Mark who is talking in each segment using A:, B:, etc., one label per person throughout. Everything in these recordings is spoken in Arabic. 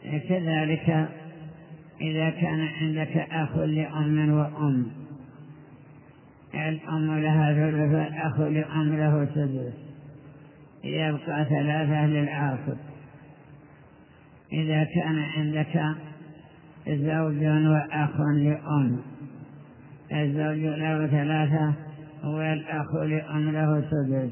A: كذلك إذا كان عندك أخ لأم وأم، الأم لها ثلث والأخ لأم له سدس، يبقى 3 للعاصب. إذا كان عندك زوج وأخ لأم، الزوج له 3 والأخ لأم له سدس،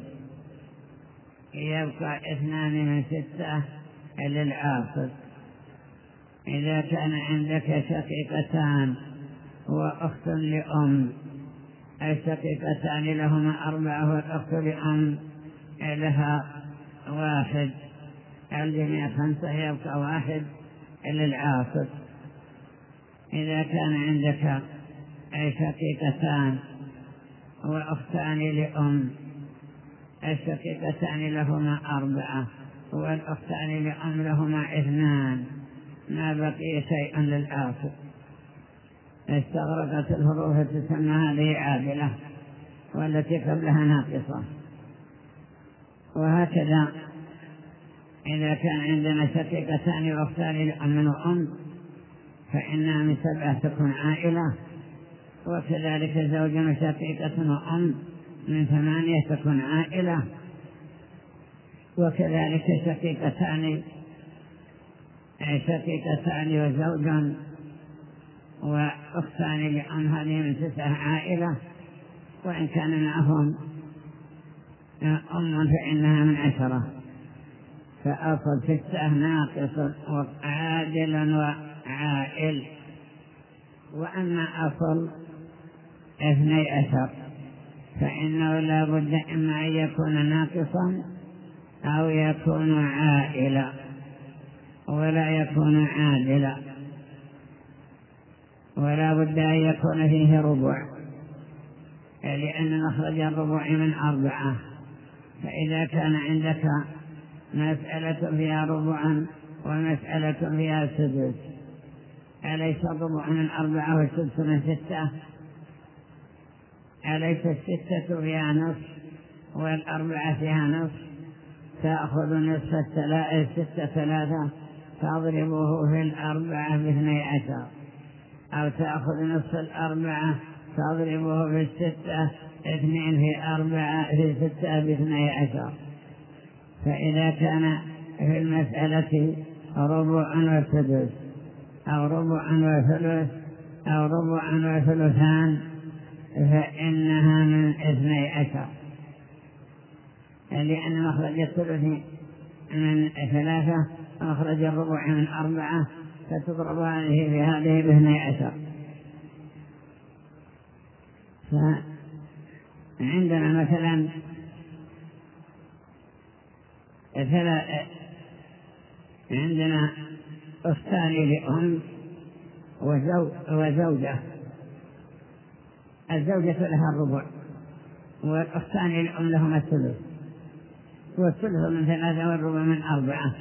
A: يبقى 2 من 6 للعاصب. إذا كان عندك شقيقتان وأخت لأم، الشقيقتان لهما 4 والأخت لأم لها 1، الجميع 5، يبقى 1 للعاصب. إذا كان عندك شقيقتان وأختان لأم، الشقيقتان لهما 4 والأختان لأم لهما 2، ما بقي شيء للعاصب. استغرقت الحروف تسمى هذه عادلة، والتي قبلها ناقصة. وهكذا إذا كان عندنا شقيقتان واختان لأم وأم، فإنها من 7 تكون عائلة، وكذلك زوج وشقيقة وأم من 8 تكون عائلة، وكذلك شقيقتان وزوج وأختان لأم، هذه من 9 عائلة، وإن كان معهم أم فإنها من 10. فأصل 6 ناقص وعادل وعائل. وأما أصل 12 فإنه لا بد إما أن يكون ناقصا أو يكون عائلا، ولا يكون عادلا، ولا بد أن يكون فيه ربع، لأن مخرج الربع من 4. فإذا كان عندك مسألة فيها ربع ومسألة فيها سدس، أليس الربع من 4 والسدس من 6؟ أليس 6 فيها نصف والأربعة فيها نصف؟ تأخذ نصف 6 3 تضربه في 4 ب12، أو تأخذ نصف 4 تضربه في 6 2 في 4 في 6 ب12. فإذا كان في المسألة ربع وسدس أو ربع وثلث أو ربع وثلثان، فإنها من 12، لأن مخرج الثلث من 3 ومخرج الربع من 4، فتضرب هذه في هذه ب12. فعندنا مثلا عندنا أختان لأم وزوجة، الزوجة لها الربع والأختان لأم لهما الثلث، والثلث من 3 والربع من 4.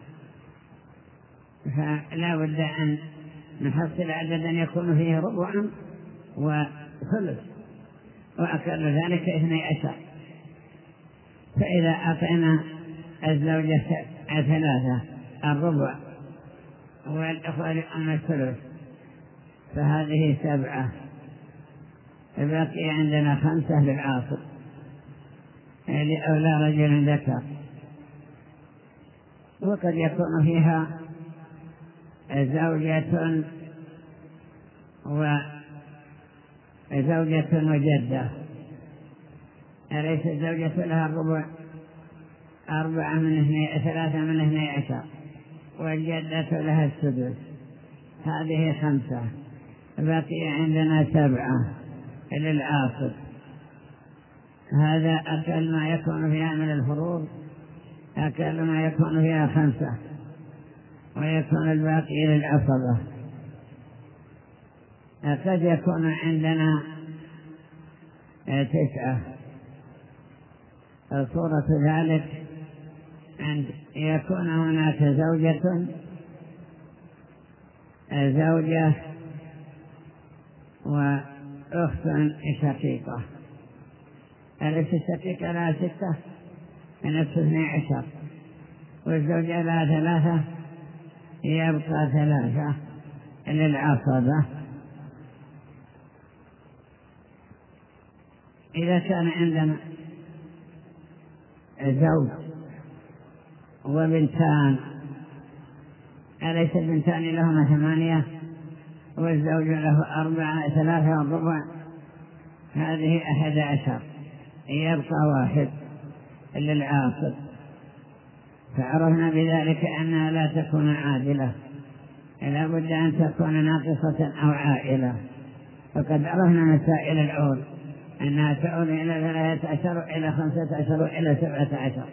A: فلا بد أن نحصل عددا يكون فيه ربع وثلث، وأقل ذلك 12. فإذا أعطينا الزوجة 3 الربع والأخوة لأم الثلث، فهذه 7، بقي عندنا 5 للعاصب لأولى رجل ذكر. وقد يكون فيها زوجة وجدة، أليس الزوجة لها الربع؟ 3 من 12، والجدة لها السدس، هذه 5، بقي عندنا 7 للعاصب. هذا أقل ما يكون فيها من الفروض، أقل ما يكون فيها 5، ويكون الباقي للعصبة. قد يكون عندنا 9. صورة ذلك أن يكون هناك زوجة وأخت شقيقة. أليس الشقيقة لها 6 من 12، والزوجة لها 3 يبقى 3 للعصبة. إذا كان عندنا زوج وبنتان، أليس البنتان لهما 8 والزوج له 4 3 وربع؟ هذه 11، يبقى 1 للعاصب. فعرفنا بذلك أنها لا تكون عادلة، لا بد أن تكون ناقصة أو عائلة. فقد عرفنا مسائل العول أنها تعود إلى 13 إلى 15 إلى 17.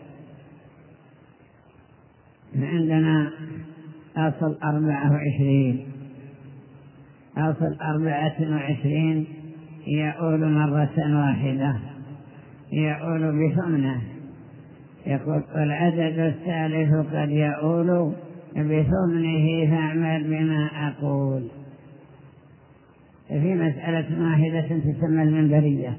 A: عندنا أصل 24. أصل 24 يؤول مرة واحدة، يؤول بثمنه. يقول والعدد الثالث قد يؤول بثمنه فاعمل بما أقول. في مسألة واحدة تسمى المنبرية،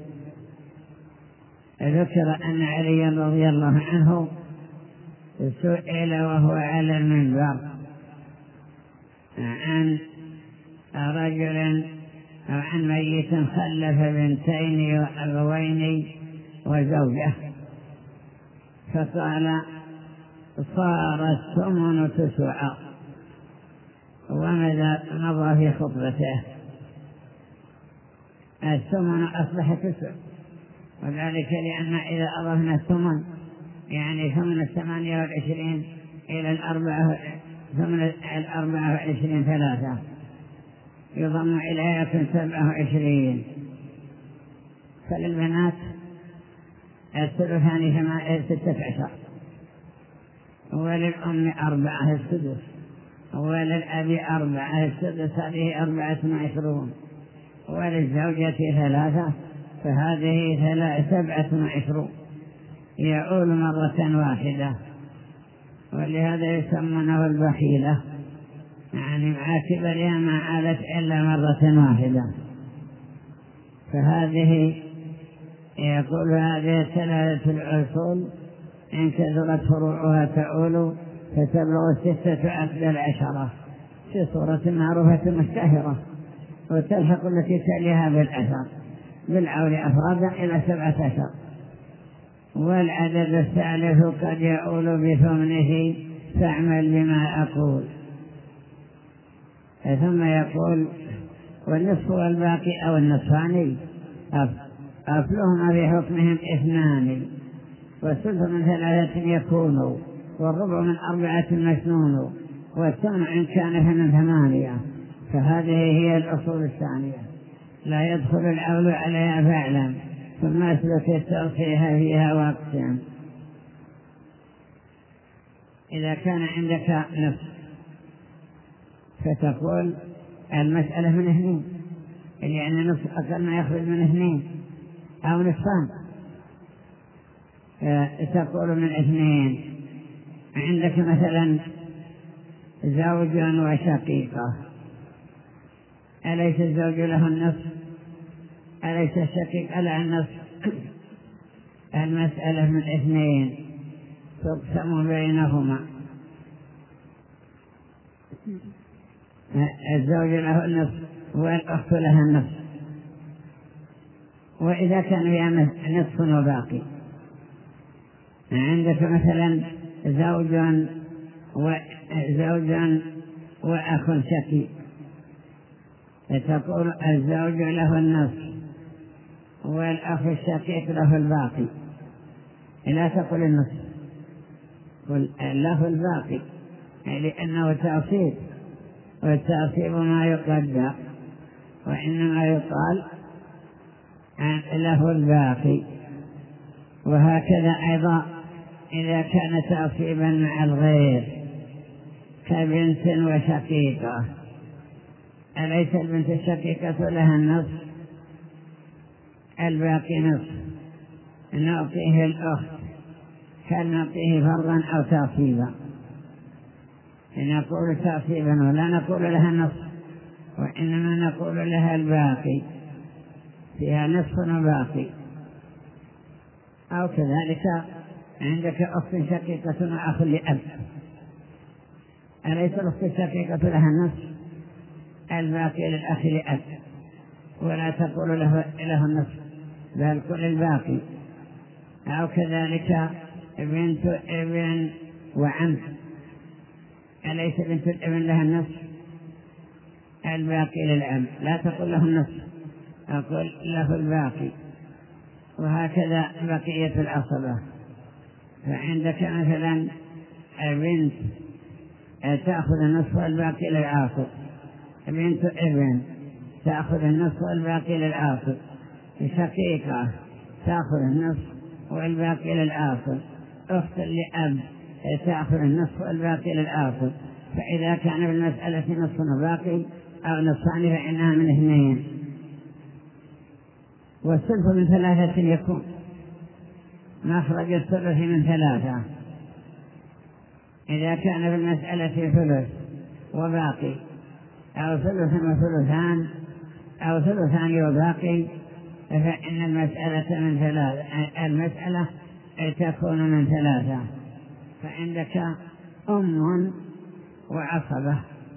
A: ذكر أن علي رضي الله عنه سئل وهو على المنبر عن رجل أو عن ميت خلف 2 وأبوين وزوجة، فقال صار الثمن 9، وماذا مضى في خطبته؟ الثمن أصبح 9، وذلك لأن إذا أضفنا الثمن يعني ثمن 28 إلى ثمن 24 3 يضم إليها يكون 27. فللبنات الثلثان 16، وللأم 4 السدس، وللأب 4 السدس، هذه 24، وللزوجة 3، فهذه 27 يؤول مرة واحدة. ولهذا يسمونه البخيلة، يعني مع كبرها ما عادت إلا مرة واحدة. فهذه يقول هذه 3 الأصول إن كثرت فروعها تؤول فتبلغ 16 في صورة معروفة مشتهرة، وتلحق التي تليها بالأثر بالعول أفرادا إلى 17. والعدد الثالث قد يؤول بثمنه فاعمل بما أقول. ثم يقول والنصف والباقي أو النصفان أصلهما في حكمهم 2، والثلث من 3 يكون، والربع من 4 مسنون، والثمن إن كان فمن 8. فهذه هي الأصول الثانية لا يدخل العول عليها فعلا، ثم أسلك التوصيح فيها واقسم. إذا كان عندك نصف فتقول المسألة من 2، يعني نصف أقل ما يخرج من 2 أو نصفان، تقول من 2. عندك مثلا زوج وشقيقة، أليس الزوج له النصف؟ أليس الشقيق له النصف؟ المسألة من 2 تقسم بينهما. الزوج له النصف والأخت لها النصف. وإذا كان فيها نصف وباقي، عندك مثلا زوج وأخ شقيق، فتقول الزوج له النصف والأخ الشقيق له الباقي. لا تقول النصف، قل له الباقي، لأنه تأصيل، والتأصيل ما يقدر، وإنما يقال له الباقي. وهكذا أيضا إذا كان تأصيبا مع الغير كبنت وشقيقة، أليس البنت الشقيقة لها النصف؟ الباقي نصف نعطيه الأخت، هل نعطيه فرضا أو تأصيبا؟ نقول تأصيبا ولا نقول لها النصف، وإنما نقول لها الباقي، فيها نصف وباقي. أو كذلك عندك أخت شقيقة وأخ لأب، أليس الأخت الشقيقة لها النصف؟ الباقي للأخ لأب، ولا تقول له النصف بل كل الباقي. أو كذلك بنت ابن وعم، أليس بنت الابن لها النصف؟ الباقي للعم، لا تقول له النصف، أقول له الباقي. وهكذا بقية العصبة. فعندك مثلا بنت تأخذ النصف والباقي للعاصب، بنت ابن تأخذ النصف والباقي للعاصب، شقيقة تأخذ النصف والباقي للعاصب، أخت لأب تأخذ النصف والباقي للعاصب. فإذا كان بالمسألة نصف وباقي أو نصفان فإنها من 2. والثلث من 3 يكون، مخرج الثلث من 3. إذا كان بالمسألة ثلث وباقي أو ثلث وثلثان أو ثلثان وباقي فإن المسألة من 3، المسألة تكون من 3. فعندك أم وعصبة،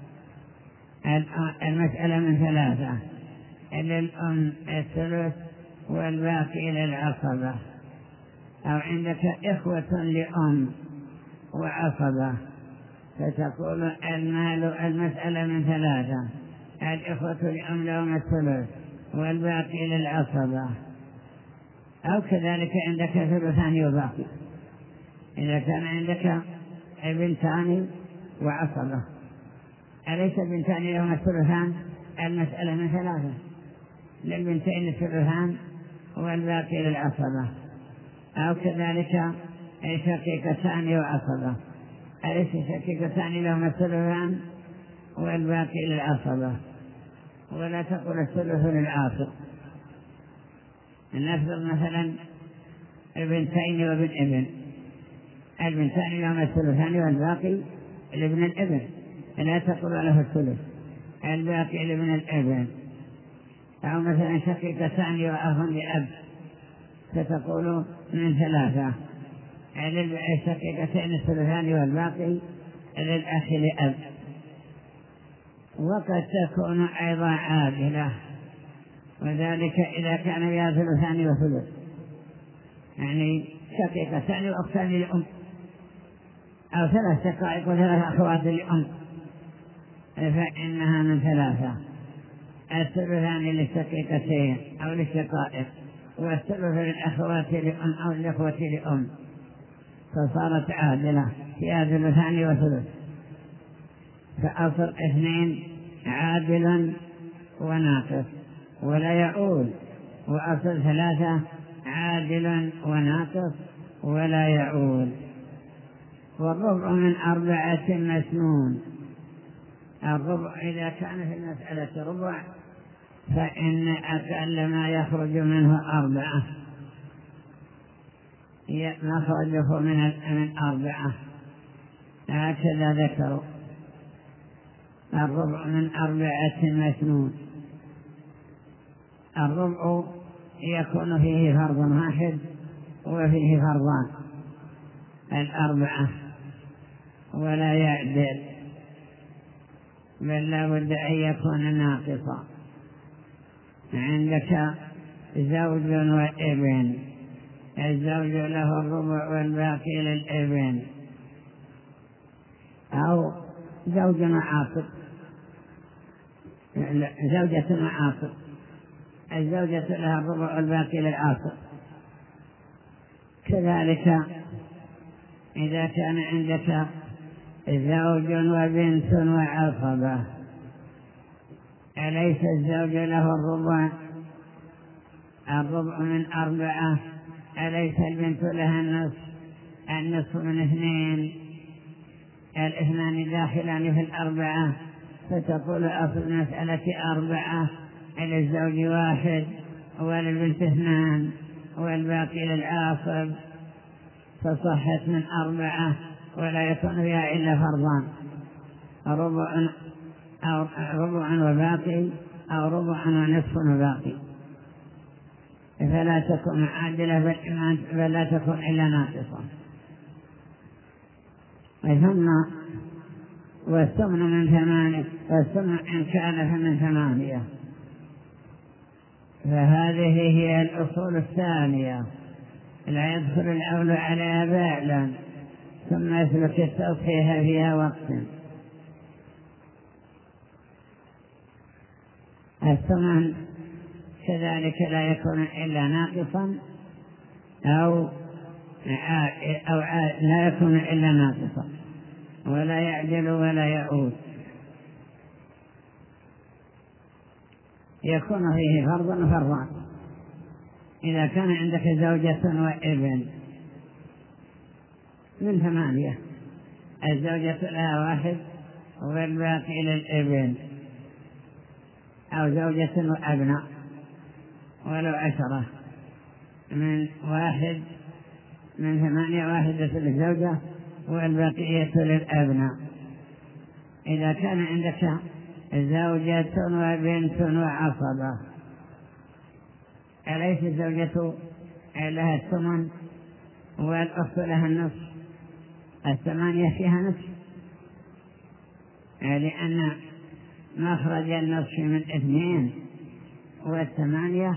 A: المسألة من 3، للأم الثلث والباقي للعصبة. أو عندك إخوة لأم وعصبة، فتقول المسألة من 3، الإخوة لأم لهم الثلث والباقي للعصبة. أو كذلك عندك ثلثان وباقي، إذا كان عندك بنتان وعصبة، أليس بنتان لهم الثلثان؟ المسألة من 3، للبنتين الثلثان والباقي للعصبة. أو كذلك شقيقتان وعصبة، أليس شقيقتان لهم الثلثان والباقي للعصبة. ولا تقول الثلث للعاصب. نفرض مثلا بنتين وابن ابن، البنتان لهم الثلثان والباقي لابن الابن، لا تقول له الثلث، الباقي لابن الابن. أو مثلا شقيقتان وأخ لأب، فتقول من 3، للشقيقتين الثلثان والباقي للأخ لأب. وقد تكون أيضا عادلة، وذلك إذا كان بها ثلثان وثلث، يعني شقيقتان وأختان لأم، أو 3 شقائق و3 أخوات لأم، فإنها من 3، الثلثان للشقيقتين أو للشقائق، والثلث للأخوات لأم أو الأخوة لأم، فصارت عادلة فيها ثلثان وثلث. فأصل 2 عادل وناقص ولا يعود، وأصل 3 عادل وناقص ولا يعود. والربع من 4 مسنون. الربع إذا كان في المسألة ربع فإن أقل ما يخرج منه 4، مخرجه من 4، هكذا ذكروا. الربع من 4 مسنون. الربع يكون فيه فرض واحد وفيه فرضان، 4 ولا يعدل، بل لا بد أن يكون ناقصا. عندك زوج وابن، الزوج له الربع والباقي للابن. أو زوج وعاصب، زوجة وعاصب، الزوجة لها الربع والباقي للعاصب. كذلك إذا كان عندك زوج وبنت وعصبة، أليس الزوج له الربع من 4، أليس البنت لها النصف من 2، الاثنان داخلان في 4، فتقول أصل المسألة 4 للزوج 1 وللبنت 2 والباقي للعاصب، فصحت من 4 ولا يكون فيها إلا فرضان، ربع وباقي أو ربع ونصف وباقي، فلا تكون عادلة بل لا تكون إلا ناقصة. ثم والثمن من 8، والثمن إن كان فمن 8. فهذه هي الأصول الثانية. لا يدخل الأول عليها بالا ثم يسلك التصحيح فيها وقت. الثمن كذلك لا يكون إلا ناقصا أو لا يكون إلا ناقصا، ولا يعدل ولا يعود. يكون فيه فرض وفرضان. إذا كان عندك زوجة وابن من 8، الزوجة لها 1 والباقي للابن، أو زوجة وأبناء ولو 10 من 1 من 8، 1 للزوجة والبقية للأبناء. إذا كان عندك زوجة وبنت وعصبة، أليس الزوجة لها الثمن والأخت لها النصف؟ 8 فيها نصف، لأن مخرج النصف من 2 و8،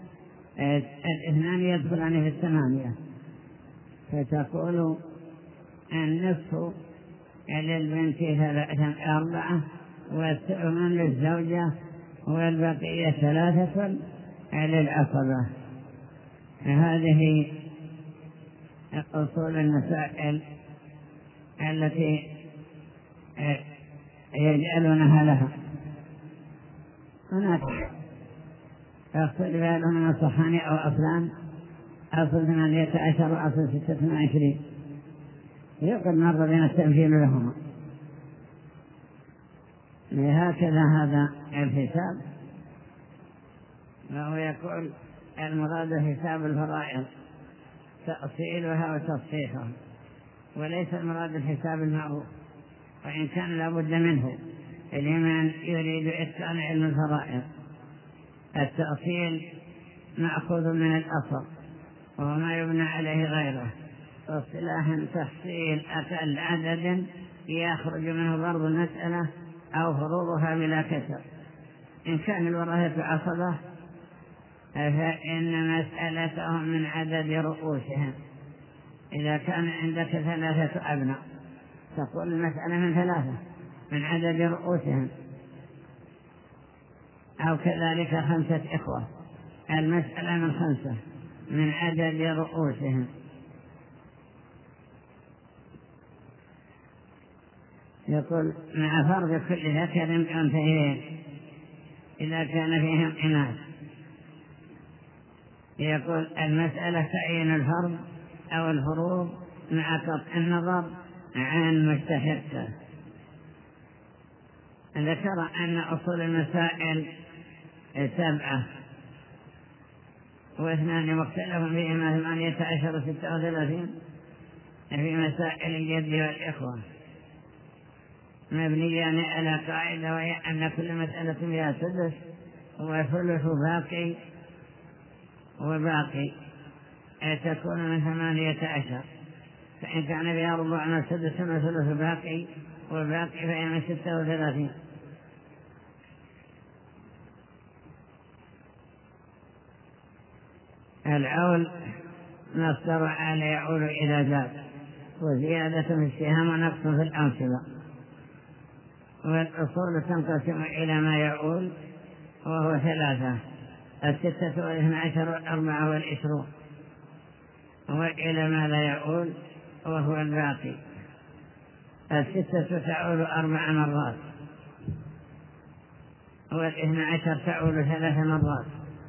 A: 2 يدخلان في 8، فتقول النصف للبنت 4 والثمن للزوجة والبقية 3 للعصبة. هذه أصول المسائل التي يجعلونها لها. هناك يختلف لهم الصحان أو أصلان، أصل 18 وأصل 26، يقول مر بين التمثيل لهما. هكذا هذا الحساب. وهو يقول المراد حساب الفرائض تأصيلها وتصحيحها، وليس المراد الحساب المعروف، وإن كان لابد منه لمن يريد إتقان علم الفرائض. التأصيل مأخوذ من الأصل وهو ما يبنى عليه غيره، واصطلاحا تحصيل أقل عدد يخرج منه ضرب المسألة أو فروضها بلا كسر. إن كان الوراثة عصبة فإن مسألتهم من عدد رؤوسهم. إذا كان عندك 3 أبناء تقول المسألة من 3 من عدد رؤوسهم، أو كذلك 5 إخوة المسألة من 5 من عدد رؤوسهم. يقول مع فرض كل ذكر أنثيين إذا كان فيهم إناث. يقول المسألة تعين الفرض أو الفروض مع قطع النظر عن مستحقه. ذكر أن أصول المسائل 7 و2 مختلف فيهما 18 و36 في مسائل الجد والإخوة، مبنيان على قاعدة، وهي أن كل مسألة فيها سدس وثلث باقي، وباقي تكون من 18، فإن كان فيها ربع من سدس وثلث باقي، والباقي فهي من 36. العول مصدر عال يعول إذا زاد، وزيادة في السهام ونقص في الأمثلة. والأصول تنقسم إلى ما يعول وهو 3، 6 و12 و4 والعشرون، وإلى ما لا يعول وهو الباقي. 6 تعول 4 مرات، وال12 تعول 3 مرات،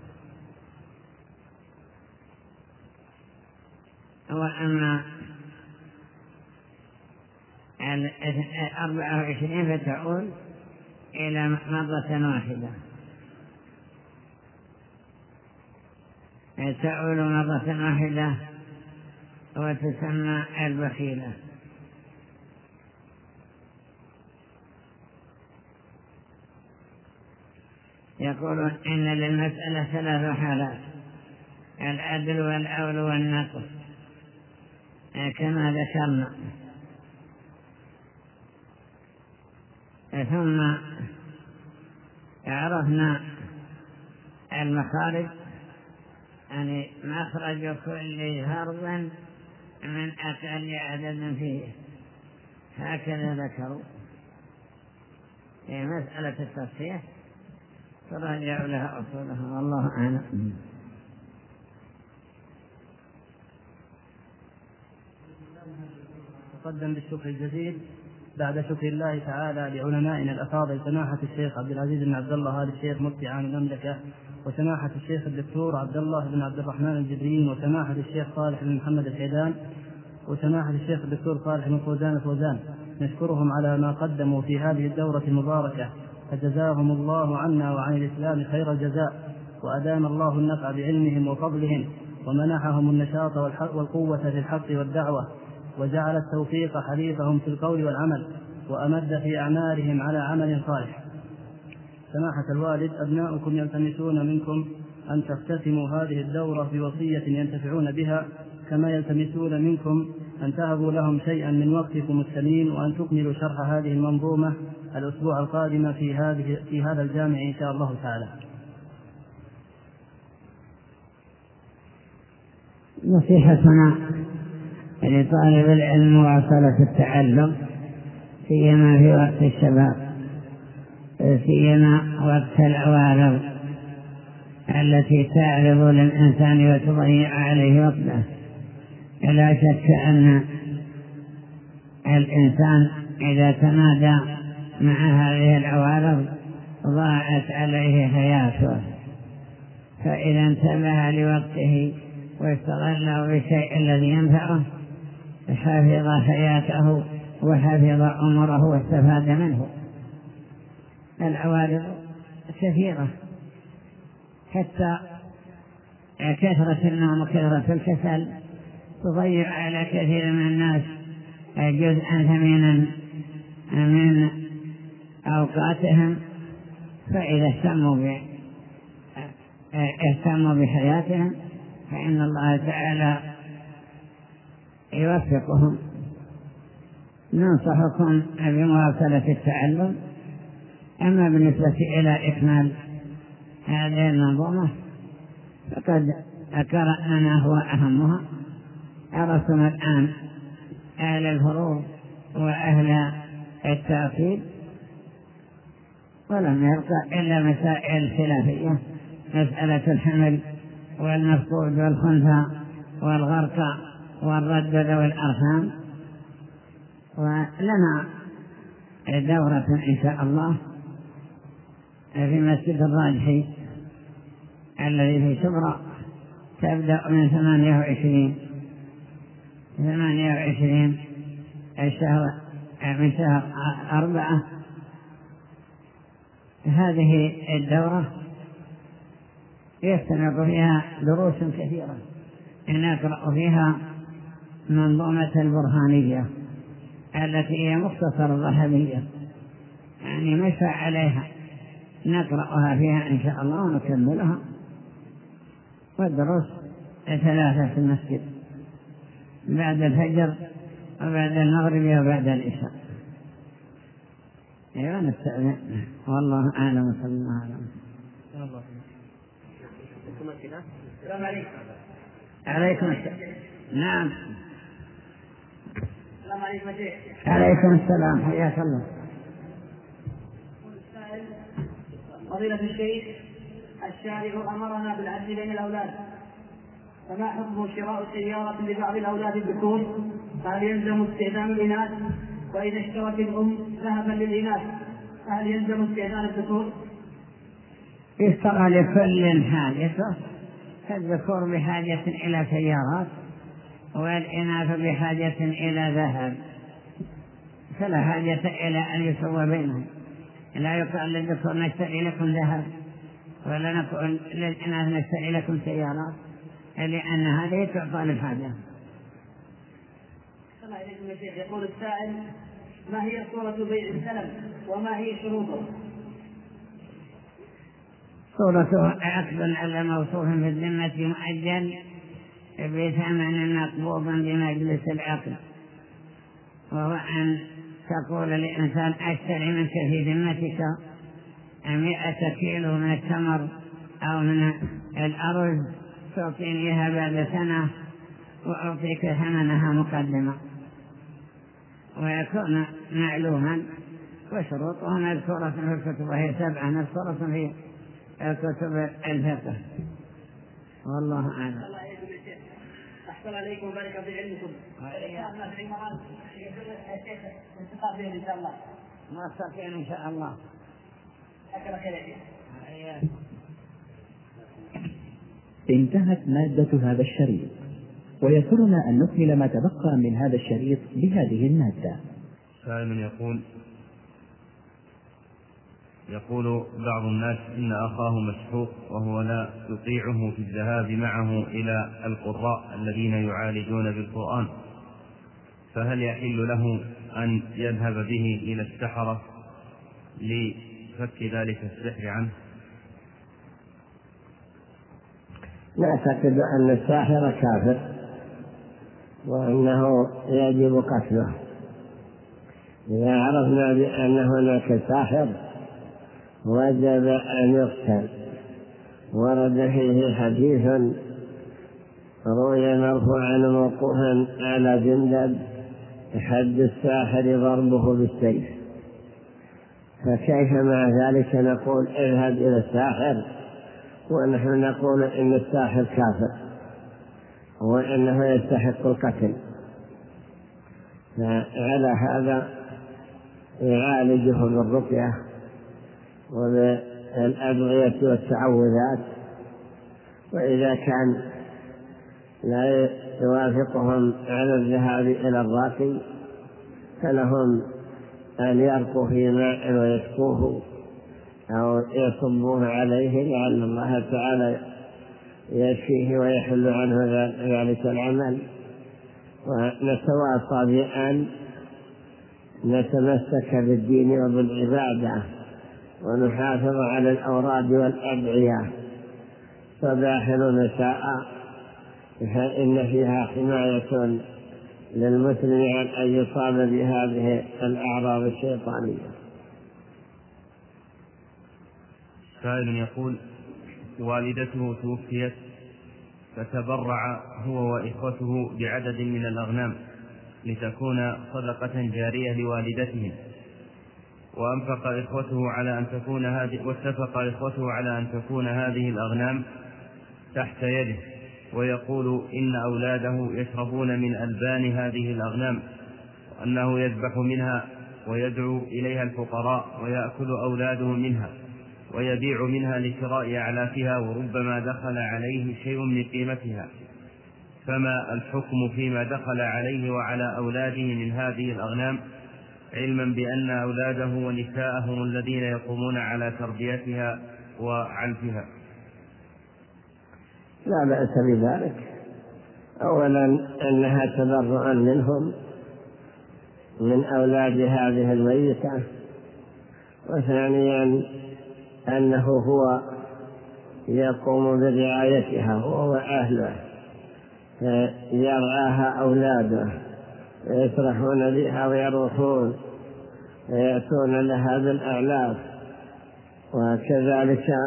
A: وأما 24 فتعول إلى مرة واحدة، تعول مرة واحدة وتسمى البخيلة. يقولون إن للمسألة 3 حالات: العدل والعول والنقص كما ذكرنا. ثم عرفنا المخارج، يعني مخرج كل فرض من أقل عدد فيه، هكذا ذكروا. في مسألة التصحيح تراجع لها أصولها، والله أعلم.
B: تقدم بالشكر الجزيل بعد شكر الله تعالى لعلمائنا الأفاضل سماحة الشيخ عبد العزيز بن عبد الله آل الشيخ مفتي عام المملكة، وسماحة الشيخ الدكتور عبد الله بن عبد الرحمن الجبرين، وسماحة الشيخ صالح بن محمد الحيدان، وسماحة الشيخ الدكتور صالح بن فوزان. نشكرهم على ما قدموا في هذه الدورة المباركة، فجزاهم الله عنا وعن الإسلام خير الجزاء، وأدام الله النفع بعلمهم وفضلهم، ومنحهم النشاط والقوة في الحق والدعوة، وجعل التوفيق حليفهم في القول والعمل، وأمد في أعمالهم على عمل صالح. سماحة الوالد، أبناؤكم يلتمسون منكم أن تختتموا هذه الدورة بوصية ينتفعون بها، كما يلتمسون منكم أن تهبوا لهم شيئا من وقتكم الثمين، وأن تكملوا شرح هذه المنظومة الأسبوع القادم في هذا الجامع إن شاء الله تعالى.
A: نصيحتنا لطالب العلم مواصلة التعلم، سيما في وقت الشباب، سيما وقت العوارض التي تعرض للإنسان وتضيع عليه وقته. لا شك أن الإنسان إذا تمادى مع هذه العوارض ضاعت عليه حياته، فإذا انتبه لوقته واستغله بالشيء الذي ينفعه حفظ حياته وحفظ أمره واستفاد منه. العوارض كثيرة، حتى كثرة النوم وكثرة الكسل تضيع على كثير من الناس جزءا ثمينا من أوقاتهم، فإذا اهتموا بحياتهم فإن الله تعالى يوفقهم. ننصحكم بمواصلة التعلم. أما بالنسبة إلى إكمال هذه المنظومة فقد قرأنا هو أهمها. عرفتم الآن أهل الفروض وأهل التأكيد، ولم يبقى إلا مسائل خلافية، مسألة الحمل والمفقود والخنثى والغرق والرد ذوي الأرحام. ولنا دورة إن شاء الله في مسجد الراجحي الذي في شبرا، تبدأ من 28 الشهر من شهر 4. هذه الدورة يستمر فيها دروس كثيرة، نقرأ فيها منظومة البرهانية التي هي مختصر الذهبية، يعني مشى عليها، نقرأها فيها إن شاء الله ونكملها. والدروس 3 في المسجد، بعد الفجر وبعد المغرب وبعد العشاء. أيوة نستأذن، والله أعلم وصلى الله عليه وسلم. السلام عليكم. عليكم السلام. نعم. السلام عليكم. عليكم السلام، حياك الله.
C: فضيلة الشيخ، الشارع أمرنا بالعدل بين الأولاد، فما حكم شراء سيارة لبعض الأولاد الذكور؟ هل يلزم استئذان الإناث؟ وإذا اشترت الأم ذهبا للإناث هل يلزم استئذان الذكور؟
A: اشترى لكل حاجته، فالذكور بحاجة إلى سيارات والإناث بحاجة إلى ذهب، فلا حاجة إلى أن يسوى بينهم. لا يقال للذكور نشتري لكم ذهب ولا نقول للإناث نشتري لكم سيارات، لأن هذه تعطى للحاجة.
C: الله إليكم يا شيخ. يقول السائل: ما هي صورة بيع السلم وما هي شروطه؟
A: صورة عقد على موصوف في الذمة مؤجل بثمن مقبوض بمجلس العقد، وهو أن تقول لإنسان أشتري منك في ذمتك 100 كيلو من التمر أو من الأرز تعطينيها بعد سنة وأعطيك ثمنها مقدمة، ويكون معلوما وشروطها مذكورة في الكتب، وهي 7 مذكورة في كتب الفقه. والله أعلم.
C: أحسن عليكم وبارك في علمكم. إن شاء الله
A: نستطيع إن شاء الله.
D: انتهت مادة هذا الشريط، ويسرنا أن نكمل ما تبقى من هذا الشريط بهذه المادة.
E: سائل يقول بعض الناس إن أخاه مسحوق وهو لا يطيعه في الذهاب معه إلى القراء الذين يعالجون بالقرآن، فهل يحل له أن يذهب به إلى السحرة لفك ذلك السحر عنه؟
F: نعتقد أن الساحر كافر وأنه يجب قتله. إذا عرفنا بأن هناك ساحر وجب أن يقتل. ورد فيه حديث روي مرفوعا موقوفا على جندب: حد الساحر ضربه بالسيف. فكيف مع ذلك نقول اذهب إلى الساحر ونحن نقول إن الساحر كافر وإنه يستحق القتل؟ فعلى هذا يعالجه بالرقية وبالأدعية والتعوذات، وإذا كان لا يوافقهم على الذهاب إلى الراقي فلهم أن يرقوا في ماء ويسقوه أو يصبوه عليه لعل الله تعالى يشفيه ويحل عنه ذلك العمل. ونتواصى بأن نتمسك بالدين وبالعبادة ونحافظ على الأوراد والأدعية صباحا ومساء، فإن فيها حماية للمسلم عن أن يصاب بهذه الأعراض الشيطانية.
E: سائل يقول: والدته توفيت فتبرع هو وإخوته بعدد من الأغنام لتكون صدقة جارية لوالدتهم، واتفق إخوته على أن تكون هذه الأغنام تحت يده، ويقول إن أولاده يشربون من ألبان هذه الأغنام، وأنه يذبح منها ويدعو إليها الفقراء ويأكل أولاده منها ويبيع منها لشراء أعلافها، وربما دخل عليه شيء من قيمتها، فما الحكم فيما دخل عليه وعلى أولاده من هذه الأغنام، علما بأن أولاده ونساءهم الذين يقومون على تربيتها وعلفها؟
F: لا بأس بذلك. أولا أنها تبرع منهم من أولاد هذه الميتة، وثانيا أنه هو يقوم برعايتها هو وأهله، يرعاها أولاده ويسرحون بها ويروحون ويأتون لها بالأعلاف، وكذلك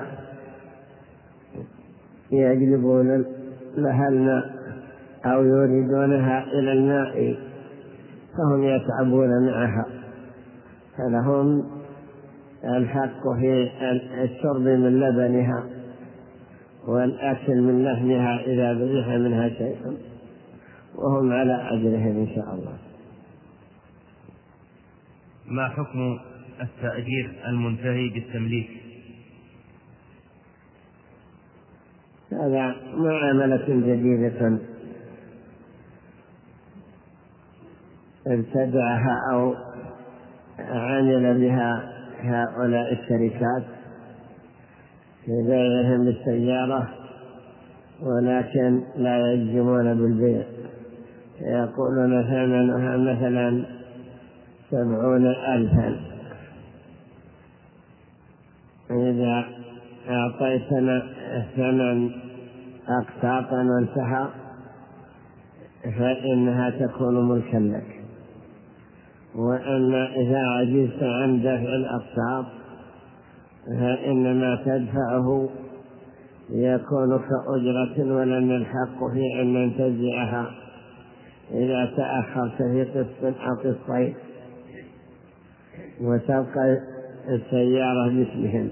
F: يجلبون لها الماء أو يوردونها إلى الماء، فهم يتعبون معها، فلهم الحق في الشرب من لبنها والأكل من لحمها إذا ذبح منها شيء، وهم على أجرهم إن شاء الله.
E: ما حكم التأجير المنتهي بالتمليك؟
F: هذا معاملة جديدة ابتدعها أو عمل بها هؤلاء الشركات في بيعهم للسيارة، ولكن لا يجزمون بالبيع، يقولون ثمنها مثلا 70,000، إذا أعطيتنا ثمن أقساطا وانتهى فإنها تكون ملكا لك، وأن إذا عجزت عن دفع الأقساط فإنما تدفعه يكون كأجرة، ولن الحق في أن ننتزعها إذا تأخرت في قسط أو قسطين وتبقى السيارة باسمهم.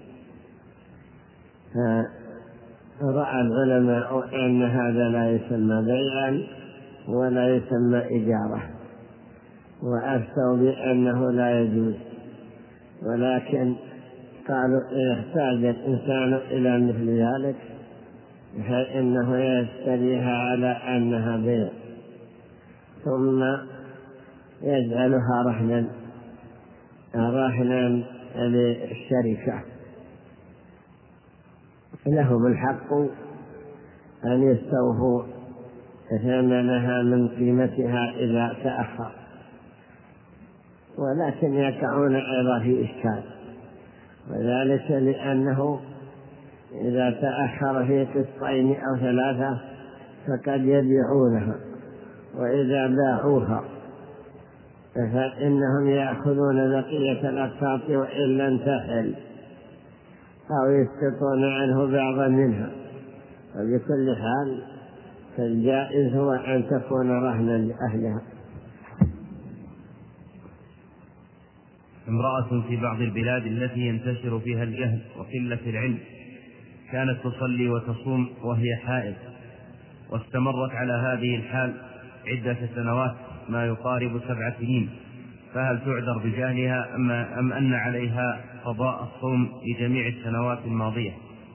F: فرأى العلماء أن هذا لا يسمى بيعا ولا يسمى إجارة، وأفتوا بأنه لا يجوز، ولكن قالوا إذا احتاج الإنسان إلى مثل ذلك فإنه يشتريها على أنها بيع ثم يجعلها رهنا للشركة. لهم الحق أن يستوفوا ثمنها من قيمتها إذا تأخر، ولكن يقعون أيضا في إشكال، وذلك لأنه إذا تأخر في قسطين أو 3 فقد يبيعونها، وإذا باعوها فإنهم يأخذون بقية الأقساط وإن لم تحل، أو يسقطون عنه بعضا منها. وبكل حال فالجائز هو أن تكون رهنا لأهلها.
E: امرأة في بعض البلاد التي ينتشر فيها الجهل وقلة العلم كانت تصلي وتصوم وهي حائض، واستمرت على هذه الحال عدة سنوات ما يقارب 7 سنين، فهل تعذر بجهلها أم أن عليها قضاء الصوم لجميع السنوات الماضية؟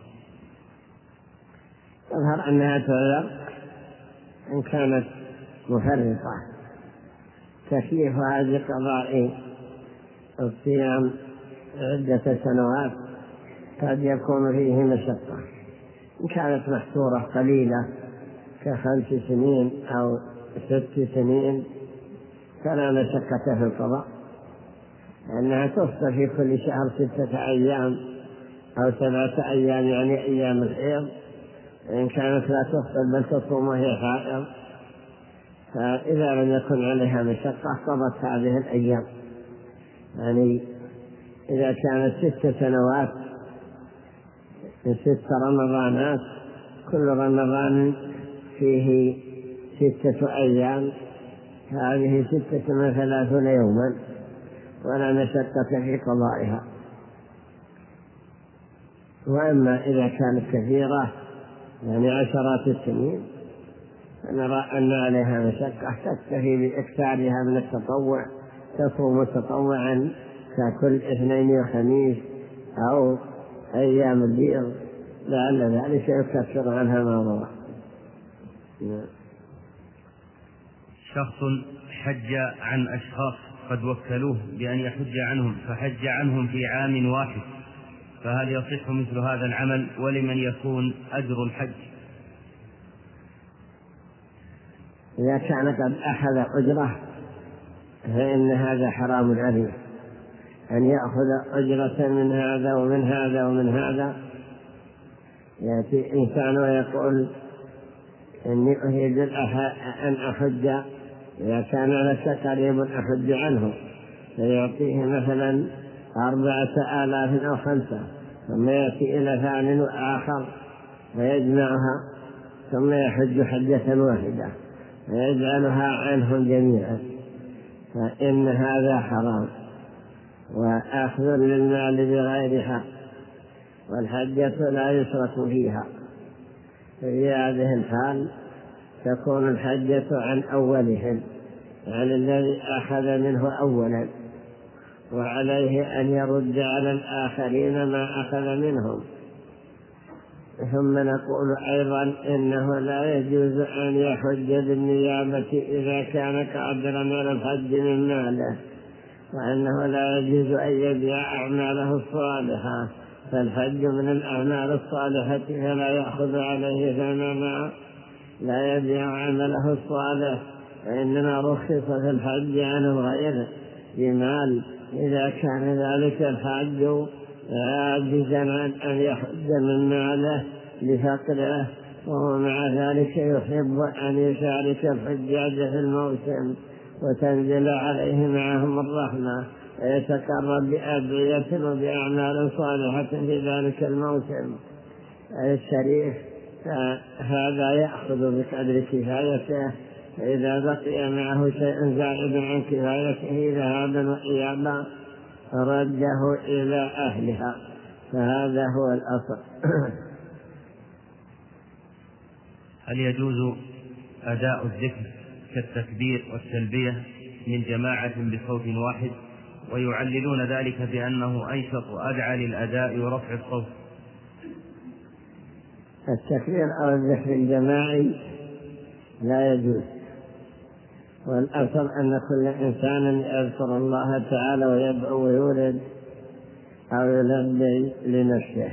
F: يظهر أنها تعذر إن كانت مفرطة. تكليفها بقضاء الصيام عدة سنوات قد يكون فيه مشقة. إن كانت محصورة قليلة ك5 سنين أو 6 سنين فلا مشقة في القضاء، لأنها تفطر في كل شهر 6 أيام أو 7 أيام، يعني أيام الحيض. إن كانت لا تفطر بل تصوم وهي حائض فإذا لم يكن عليها مشقة قضت هذه الأيام. يعني إذا كانت 6 سنوات 6 رمضانات كل رمضان فيه 6 أيام، هذه 36 يوما ولا مشقة في قضائها. وأما إذا كانت كثيرة يعني 10 السنين فنرى أن عليها مشقة، تكتفي بإكثارها من التطوع، تصوم تطوعا ككل 2 وخميس أو أيام البيض، لعل ذلك يكفر عنها ما ضرر.
E: شخص حج عن أشخاص قد وكلوه بأن يحج عنهم فحج عنهم في عام واحد، فهل يصح مثل هذا العمل؟ ولمن يكون أجر الحج؟
F: إذا كان قد أخذ أجرة فإن هذا حرام عليه، أن يأخذ أجرة من هذا ومن هذا ومن هذا. يأتي إنسان ويقول إني أريد أن أحج، إذا كان لك قريب أحج عنه فيعطيه مثلا 4000 أو 5، ثم يأتي إلى ثاني آخر فيجمعها ثم يحج حجة واحدة فيجعلها عنهم جميعا، فإن هذا حرام وأخذ للمال بغير حق، والحجة لا يشرك فيها. في هذه الحال تكون الحجة عن أولهم، عن الذي أخذ منه أولا، وعليه أن يرد على الآخرين ما أخذ منهم. ثم نقول أيضا إنه لا يجوز أن يحج بالنيابة إذا كان قادرا على الحج من ماله، وأنه لا يجوز أن يبيع أعماله الصالحة، فالحج من الأعمال الصالحة فلا يأخذ عليه ثمنا، لا يبيع عمله الصالح، وإنما رخص في الحج عن الغير بمال إذا كان ذلك الحج عاجزا عن أن يحج من ماله لفقره، وهو مع ذلك يحب أن يشارك الحجاج في الموسم وتنزل عليه معهم الرحمة ويتقرب بأدعية وبأعمال صالحة في ذلك الموسم الشريف، فهذا يأخذ بقدر كفايته، فإذا بقي معه شيء زائد عن كفايته ذهابا وإيابا رده إلى أهلها، فهذا هو الأصل.
E: هل يجوز أداء الذكر كالتكبير والتلبية من جماعة بصوت واحد، ويعللون ذلك بأنه أنشط وأدعى للأداء ورفع الصوت؟
F: التكبير أو الذكر الجماعي لا يجوز، والأصل أن كل إنسان يذكر الله تعالى ويدعو ويورد أو يلبي لنفسه،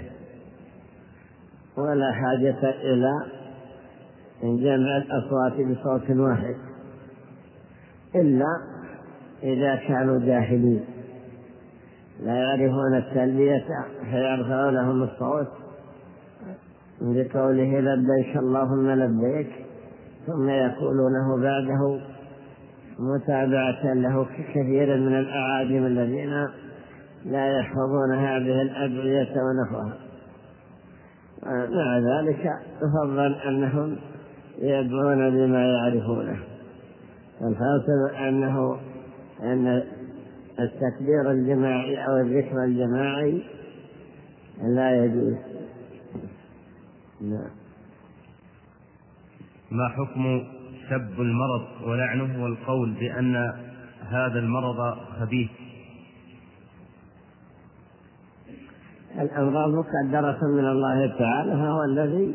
F: ولا حاجة إلى جمع الأصوات بصوت واحد، إلا إذا كانوا جاهلين لا يعرفون التلبية فيرفع لهم الصوت بقوله لبيك اللهم لبيك، ثم يقولونه بعده متابعة له كثير من الأعاجم الذين لا يحفظون هذه الأدعية ونحوها. مع ذلك يفضل أنهم يدعون بما يعرفونه. الحاصل أن التكبير الجماعي أو الذكر الجماعي لا يجوز.
E: ما حكم سب المرض ولعنه والقول بأن هذا المرض خبيث؟
F: الأمراض مقدرة من الله تعالى، هو الذي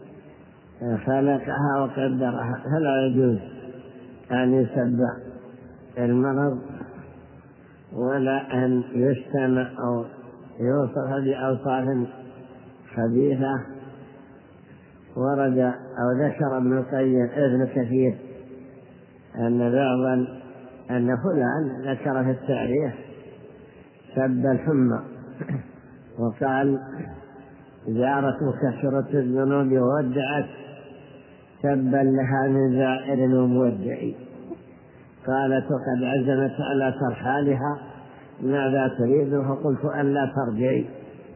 F: خلقها وقدرها، فلا يجوز أن يسب المرض ولا أن يشتم أو يوصف بأوصاف خبيثة. ورد أو ذكر ابن كثير أن فلان ذكر في التاريخ سب الحمى وقال زارت مكفرة الذنوب وودعت سبا لها من زائر ومودع، قالت وقد عزمت على ترحالها ماذا تريد؟ فقلت أن لا ترجعي.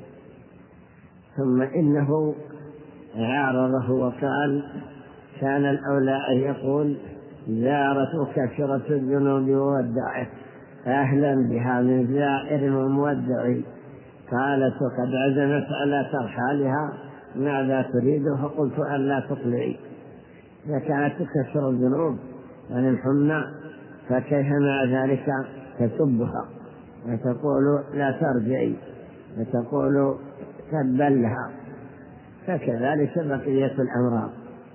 F: ثم إنه عارضه وقال كان الأولى أن يقول زارت مكفرة الذنوب وودعت أهلا بها من زائر ومودع، قالت وقد عزمت على ترحالها ماذا تريد؟ فقلت أن لا تطلعي. فكانت تكفر الذنوب عن الحمى، فكيف مع ذلك تسبها وتقول لا ترجعي وتقول سبا لها؟ فكذلك بقية الأمراض.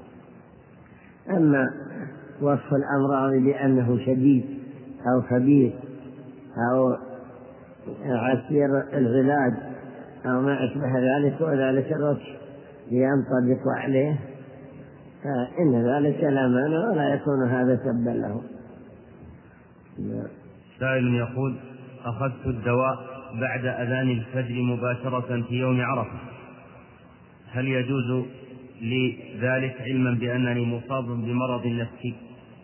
F: أما وصف الأمراض بأنه شديد أو خبيث أو عسير العلاج أو ما أشبه ذلك وذلك الوصف ينطبق عليه، فإن ذلك لا مانع ولا يكون هذا سبا له.
E: سائل يقول أخذت الدواء بعد أذان الفجر مباشرة في يوم عرفة، هل يجوز لي ذلك علما بأنني مصاب بمرض نفسي؟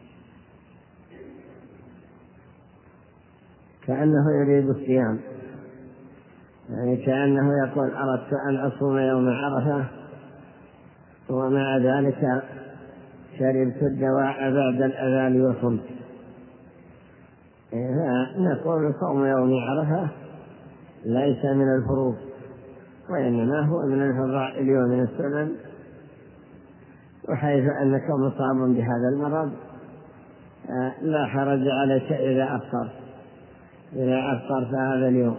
F: كأنه يريد الصيام، يعني كأنه يقول أردت أن أصوم يوم عرفة ومع ذلك شربت الدواء بعد الأذان وصمت. نقول صوم يوم عرفة ليس من الفروض، وإنما هو من الفضائل ومن السنن، وحيث أنك مصاب بهذا المرض لا حرج عليك إذا أفطرت هذا اليوم.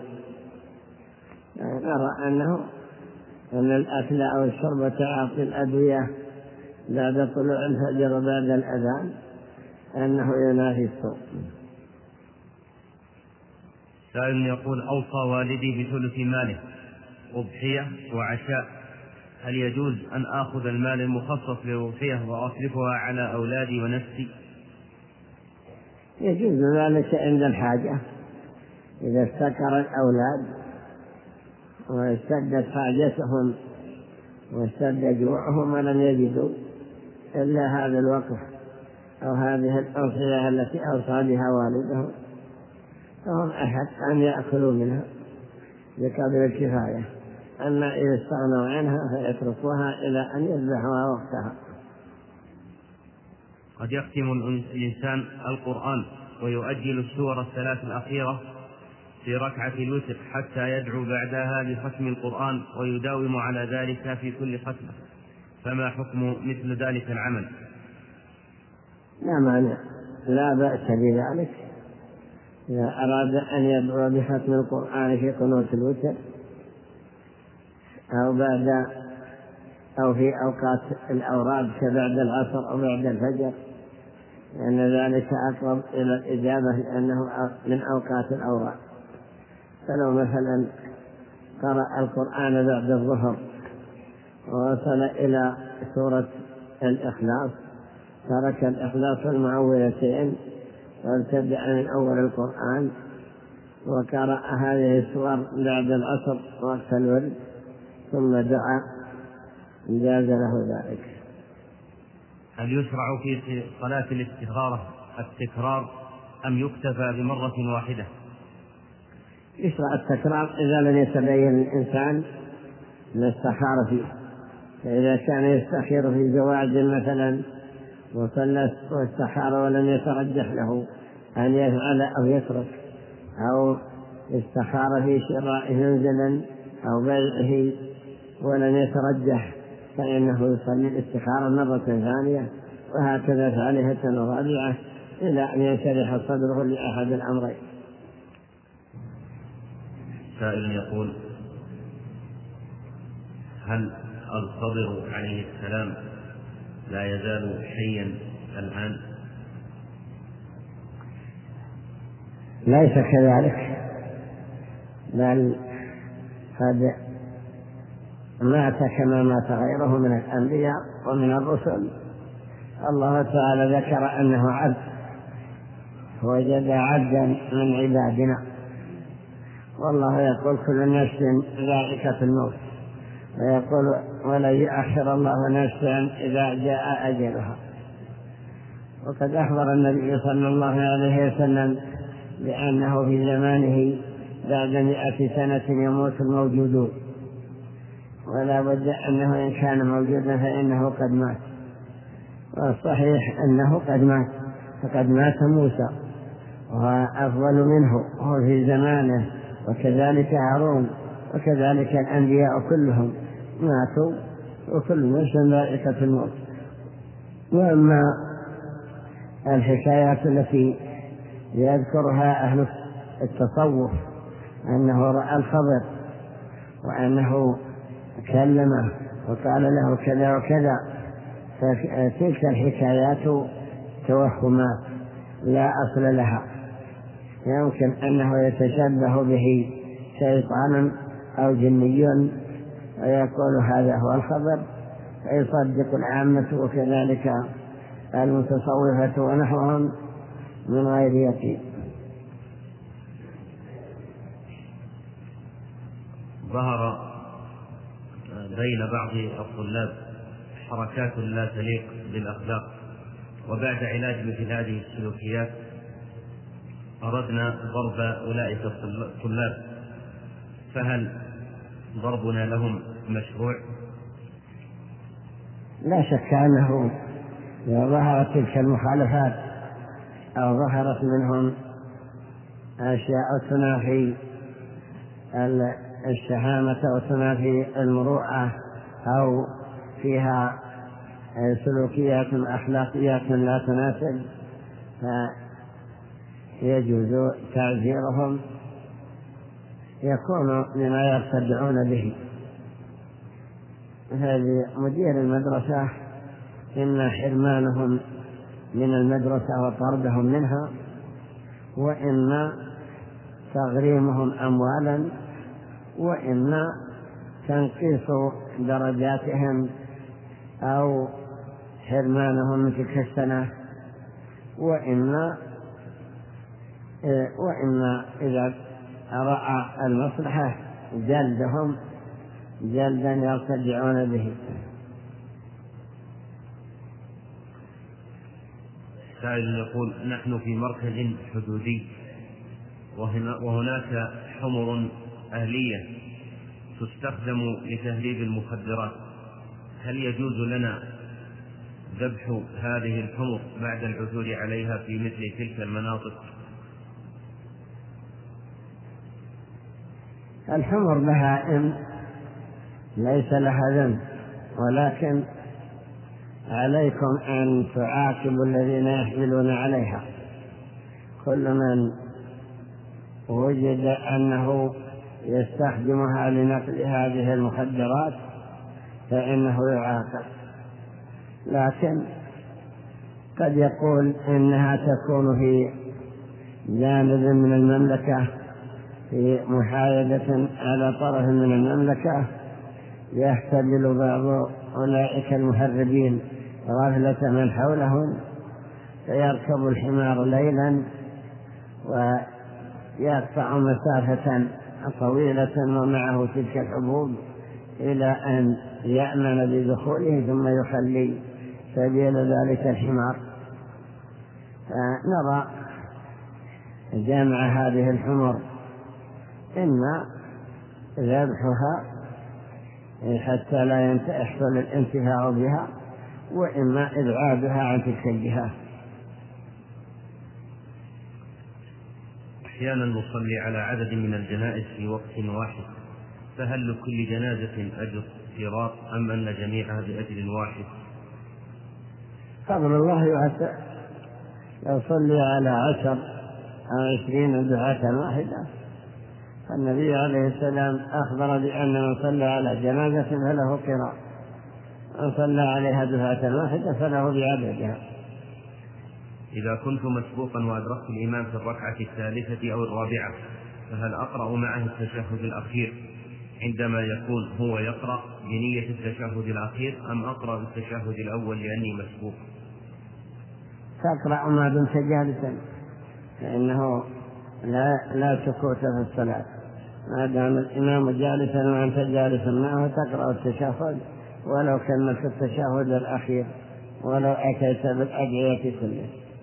F: نرى أن الأكل أو الشرب تعاطي الأدوية بعد طلوع الفجر وبعد الأذان أنه ينافي الصوم.
E: سائل يقول أوصى والدي بثلث ماله أضحية وعشاء، هل يجوز أن آخذ المال المخصص للأضحية وأصرفها على أولادي ونفسي؟
F: يجوز ذلك عند الحاجة، إذا استكر الأولاد واشتدت حاجتهم واشتد جوعهم ولم يجدوا إلا هذا الوقت أو هذه الأوصية التي أوصى بها والده، فهم أحق أن يأكلوا منها بقدر الكفاية، أما إذا استغنوا عنها فيتركوها إلى أن يذبحوها وقتها.
E: قد يختم الإنسان القرآن ويؤجل السور الثلاث الأخيرة في ركعة الوتر حتى يدعو بعدها بختم القرآن ويداوم على ذلك في كل ختمة، فما حكم مثل ذلك العمل؟
F: لا مانع، لا بأس بذلك. إذا أراد أن يدعو بختم القرآن في قنوت الوتر أو في أوقات الأوراد كبعد العصر أو بعد الفجر، لأن ذلك أقرب إلى الإجابة لأنه من أوقات الأوراد. فلو مثلا قرأ القرآن بعد الظهر ووصل إلى سورة الإخلاص، ترك الإخلاص والمعوذتين وابتدأ من أول القرآن وقرأ هذه السور بعد العصر وقت الورد ثم دعا، جاز له ذلك.
E: هل يشرع في صلاة الاستخارة التكرار أم يكتفى بمرة واحدة؟
F: يشرع التكرار إذا لم يتبين الإنسان ما استخار فيه، فإذا كان يستخير في زواج مثلا وصلى واستخار ولم يترجح له أن يفعل أو يترك، أو استخار في شراء منزلا أو بيعه ولم يترجح، فإنه يصلي الاستخارة مرة ثانية، وهكذا ثالثة ورابعة إلى أن ينشرح صدره لأحد الأمرين.
E: سائل يقول: هل الخضر عليه السلام لا يزال حيا الآن؟
F: ليس كذلك، بل قد مات كما مات غيره من الأنبياء ومن الرسل. الله تعالى ذكر أنه عبد، وجد عبدا من عبادنا، والله يقول كل نفس ذائقة الموت، ويقول ولن يؤخر الله نفسا إذا جاء أجلها. وقد أخبر النبي صلى الله عليه وسلم بأنه في زمانه بعد 100 سنة يموت الموجودون، ولا بد أنه إن كان موجودا فإنه قد مات، والصحيح أنه قد مات، فقد مات موسى وأفضل منه وهو في زمانه، وكذلك هارون، وكذلك الأنبياء كلهم ماتوا، وكل نفس ذائقة الموت. وأما الحكايات التي يذكرها أهل التصوف أنه رأى الخضر وأنه كلمه وقال له كذا وكذا، فتلك الحكايات توهمات لا أصل لها، يمكن أنه يتشبه به شيطان أو جني ويقول هذا هو الخبر، فيصدق العامة وكذلك المتصوفة ونحوهم من غير يقين.
E: ظهر بين بعض الطلاب حركات لا تليق بالأخلاق، وبعد علاج مثل هذه السلوكيات أردنا ضرب أولئك الطلاب، فهل ضربنا لهم مشروع؟
F: لا شك أنه إذا ظهرت تلك المخالفات أو ظهرت منهم أشياء تنافي الشهامة وتنافي المروءة أو فيها سلوكيات أخلاقيات لا تناسب، فيجوز تعزيرهم، يكون مما يرتدعون به. هذه مدير المدرسة إما حرمانهم من المدرسة وطردهم منها، وإما تغريمهم أموالا، وإما تنقيص درجاتهم أو حرمانهم من تلك السنة، وإما إذا رأى المصلحة جلدهم جلدا يرتدعون به.
E: سائل يقول: نحن في مركز حدودي وهناك حمر أهلية تستخدم لتهريب المخدرات، هل يجوز لنا ذبح هذه الحمر بعد العثور عليها في مثل تلك المناطق؟
F: الحمر بهائم ليس لها ذنب، ولكن عليكم أن تعاقبوا الذين يحملون عليها. كل من وجد أنه يستخدمها لنقل هذه المخدرات فإنه يعاقب، لكن قد يقول إنها تكون في جانب من المملكة، في محايدة على طرف من المملكة، يحتمل بعض أولئك المهربين غافلة من حولهم فيركب الحمار ليلا ويقطع مسافة طويلة ومعه تلك الحبوب إلى أن يأمن بدخوله ثم يخلي سبيل ذلك الحمار. فنرى جمع هذه الحمر إما ذبحها حتى لا يحصل الانتفاع بها، وإما إبعادها عن تلك الجهة.
E: أحيانا نصلي على عدد من الجنائز في وقت واحد، فهل لكل جنازة أجر صراط أم أن جميعها بأجر واحد؟
F: فضل الله لو صلي على 10 أو 20 دعاة واحدة، فالنبي عليه السلام أخبر بأن من صلى على جنازة فله قراء، من صلى عليها دعاة واحدة فله بعددها.
E: إذا كنت مسبوقا وأدركت الإمام في الركعة الثالثة أو الرابعة، فهل أقرأ معه التشهد الأخير عندما يكون هو يقرأ بنية التشهد الأخير، أم أقرأ التشهد الأول لأني مسبوق؟
F: تقرأ ما دمت جالسا، فإنه لا سكوت في الصلاة، ما دام الإمام جالسا وأنت جالس معه تقرأ التشهد ولو كملت التشهد الأخير، ولو أتيت بالأدعية كلها.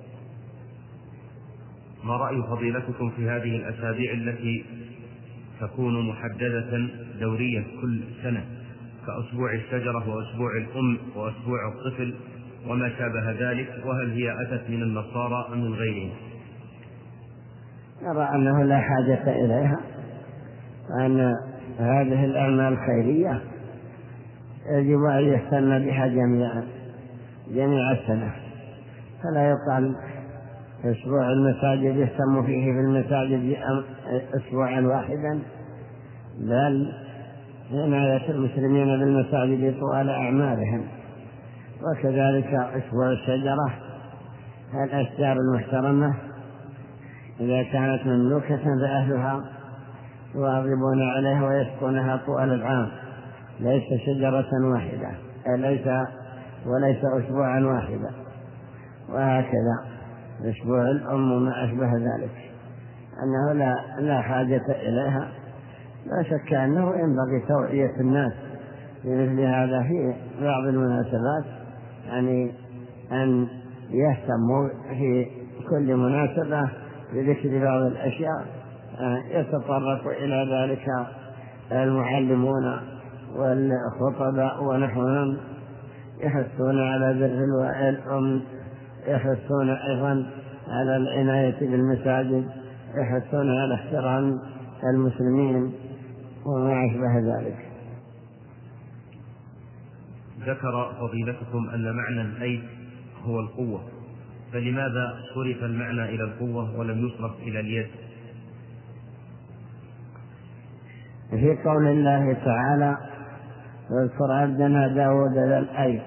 E: ما رأي فضيلتكم في هذه الأسابيع التي تكون محددة دوريا كل سنة، كأسبوع الشجرة وأسبوع الأم وأسبوع الطفل وما شابه ذلك، وهل هي أتت من النصارى أم من غيرهم؟
F: نرى أنه لا حاجة إليها، وأن هذه الأعمال الخيرية يجب أن يهتم بها جميع السنة، فلا يقال أسبوع المساجد يهتم فيه في المساجد أسبوعا واحدا، بل عناية المسلمين بالمساجد طوال أعمالهم. وكذلك أسبوع الشجرة، الأشجار المحترمة إذا كانت مملوكة فأهلها يواظبون عليها ويسقونها طوال العام، ليس شجرة واحدة وليس أسبوعا واحدا. وهكذا أسبوع الأم وما أشبه ذلك، أنه لا حاجة إليها. لا شك أنه ينبغي توعية الناس في مثل هذا في بعض المناسبات، يعني أن يهتموا في كل مناسبة بذكر بعض الأشياء يتطرق إلى ذلك المعلمون والخطباء ونحوهم، يحثون على بر الأم، يحثون أيضا على العناية بالمساجد، يحثون على احترام المسلمين وما أشبه ذلك.
E: ذكر فضيلتكم أن معنى الأيد هو القوة، فلماذا صرف المعنى إلى القوة ولم يصرف إلى اليد؟
F: في قول الله تعالى: واذكر عبدنا داود ذا الأيد.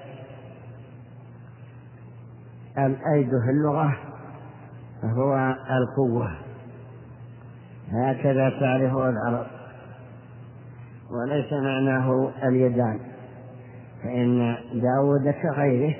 F: الأيد في اللغة هو القوة، هكذا تعرفه العرب، وليس معناه اليدان، فإن داود كغيره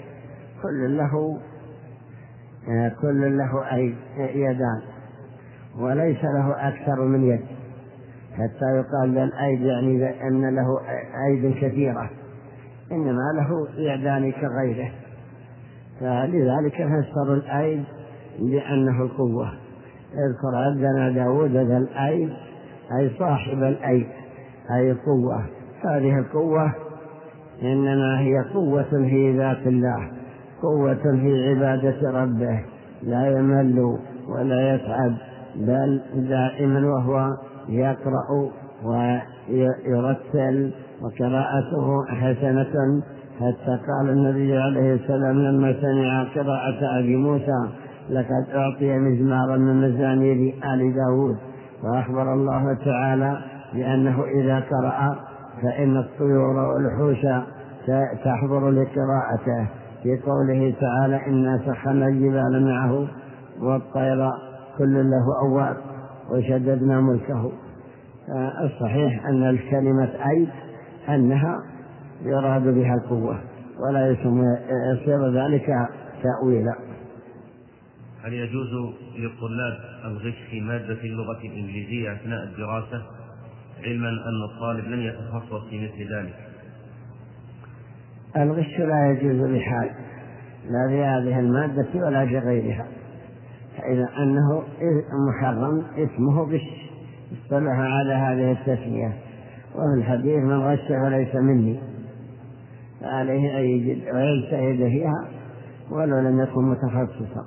F: كل له يدان، وليس له أكثر من يد، حتى يقال للأيد يعني أن له أيد كثيرة، إنما له يدان كغيره. فلذلك فسروا الأيد بأنه القوة. اذكر عبدنا داود ذا الأيد أي صاحب الأيد أي القوة. هذه القوة إنما هي قوة في ذات الله، قوة في عبادة ربه، لا يمل ولا يتعب، بل دائما وهو يقرأ ويرتل وقراءته حسنة. حتى قال النبي عليه السلام لما سمع قراءة أبي موسى: لقد أعطي مزمارا من مزامير آل داود. وأخبر الله تعالى بأنه إذا قرأ فإن الطيور والوحوش تحضر لقراءته، في قوله تعالى: إنا سخرنا الجبال معه والطير كل له أواب وشددنا ملكه. الصحيح أن الكلمة أيد أنها يراد بها القوة، ولا يصير ذلك تأويلا.
E: هل يجوز للطلاب الغش في مادة اللغة الإنجليزية أثناء الدراسة، علما أن الطالب لن يتخصص في مثل ذلك؟
F: الغش لا يجوز بحال، لا في هذه المادة ولا في غيرها، فإذا أنه محرم اسمه غش، اصطلح على هذه التسمية. وفي الحديث: من غش فليس مني، فعليه أن يجد ويجتهد فيها ولو لم يكن متخصصا.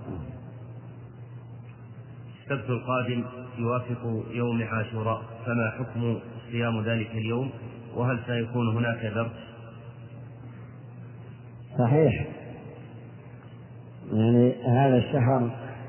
E: السبت القادم يوافق يوم عاشوراء، فما حكم صيام ذلك اليوم، وهل سيكون هناك درس؟
F: صحيح، يعني هذا الشهر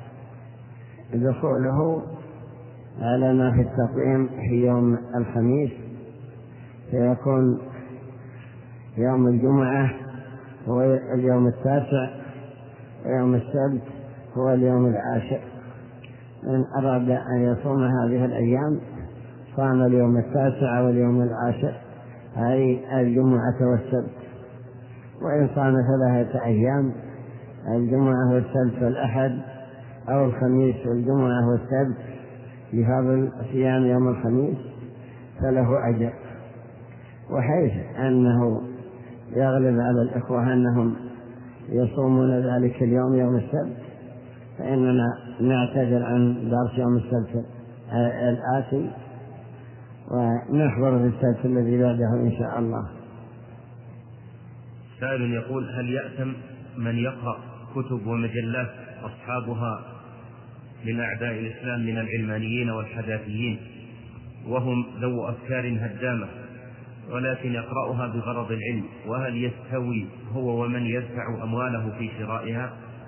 F: دخوله على ما في التقويم في يوم الخميس، سيكون يوم الجمعة هو اليوم 9، ويوم السبت هو اليوم 10. من أراد أن يصوم هذه الأيام صام اليوم 9 واليوم 10، أي الجمعة والسبت. وإن صام 3 أيام، الجمعة والسبت والأحد، أو الخميس والجمعة والسبت، بفضل صيام يوم الخميس فله أجر. وحيث أنه يغلب على الإخوة أنهم يصومون ذلك اليوم يوم السبت، فإننا نعتذر عن درس يوم السبت الآتي ونحضر في السبت الذي بعده إن شاء الله.
E: سائل يقول: هل يأثم من يقرأ كتب ومجلات أصحابها من أعداء الإسلام من العلمانيين والحداثيين، وهم ذو أفكار هدامة، ولكن يقرأها بغرض العلم، وهل يستوي هو ومن يدفع أمواله في شرائها؟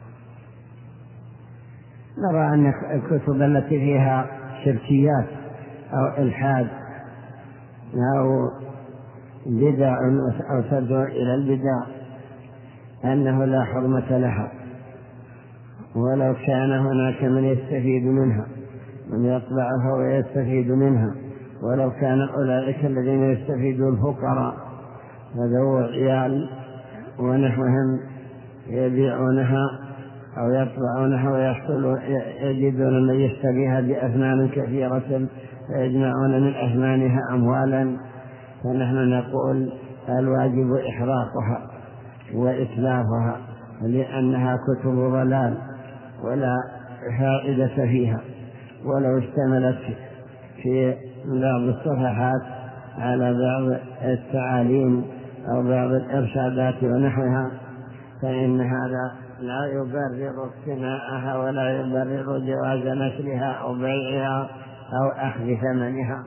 F: نرى أن الكتب التي فيها شركيات أو إلحاد أو بدع أو تدعو إلى البدع أنه لا حرمة لها، ولو كان هناك من يستفيد منها، من يطبعها ويستفيد منها، ولو كان أولئك الذين يستفيدون الفقراء وذو عيال ونحوهم يبيعونها أو يطبعونها يجدون من يشتريها بأثمان كثيرة ويجمعون من أثمانها أموالا، فنحن نقول الواجب إحراقها وإتلافها، لأنها كتب ضلال ولا فائدة فيها، ولو اشتملت في بعض الصفحات على بعض التعاليم أو بعض الإرشادات ونحوها، فإن هذا لا يبرر اقتناءها ولا يبرر جواز نشرها أو بيعها أو أخذ ثمنها.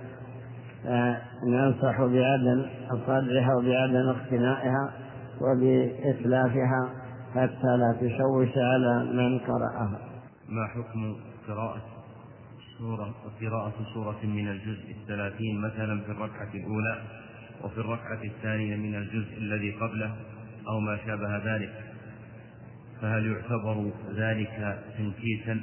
F: فننصح بعدم صدرها وبعدم اقتنائها وبإتلافها حتى لا تشوش على من قرأها.
E: ما حكم قراءة سورة من الجزء 30 مثلا في الركعة الأولى، وفي الركعة الثانية من الجزء الذي قبله أو ما شابه ذلك، فهل يعتبر ذلك تنكيسا؟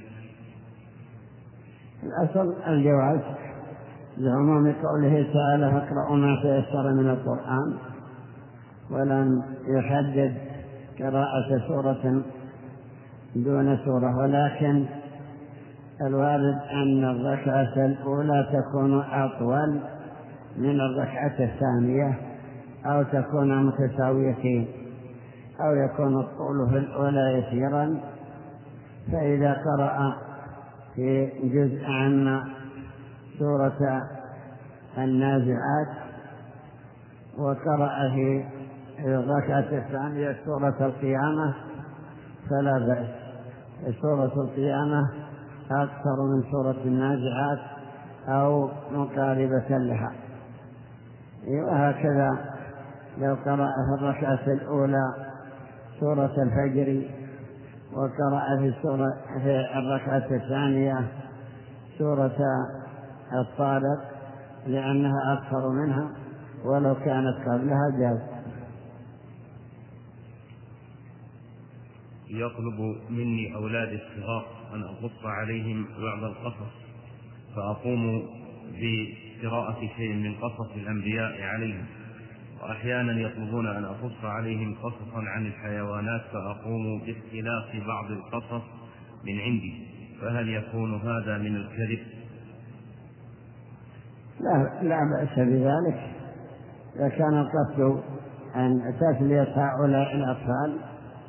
F: الأصل الجواز لعموم قوله تعالى: فاقرأوا ما تيسر من القرآن، ولم يحدد قراءة سورة دون سورة، ولكن الوارد أن الركعة الأولى تكون أطول من الركعة الثانية أو تكون متساويتين، أو يكون الطول في الأولى يسيرا. فإذا قرأ في جزء عن سورة النازعات وقرأ في الركعة الثانية سورة القيامة فلا بأس. سورة القيامة أكثر من سورة النازعات أو مقاربة لها. وهكذا لو قرأ في الركعة الأولى سورة الفجر وقرأ في الركعة الثانية سورة الطارق لأنها أكثر منها ولو كانت قبلها جاز.
E: يطلب مني أولادي الصغار أن أقص عليهم بعض القصص، فأقوم بقراءة شيء من قصص الأنبياء عليهم، وأحيانا يطلبون أن أقص عليهم قصصا عن الحيوانات فأقوم باختلاف بعض القصص من عندي، فهل يكون هذا من الكذب؟
F: لا بأس بذلك إذا كان القصد أن تسلية هؤلاء الأطفال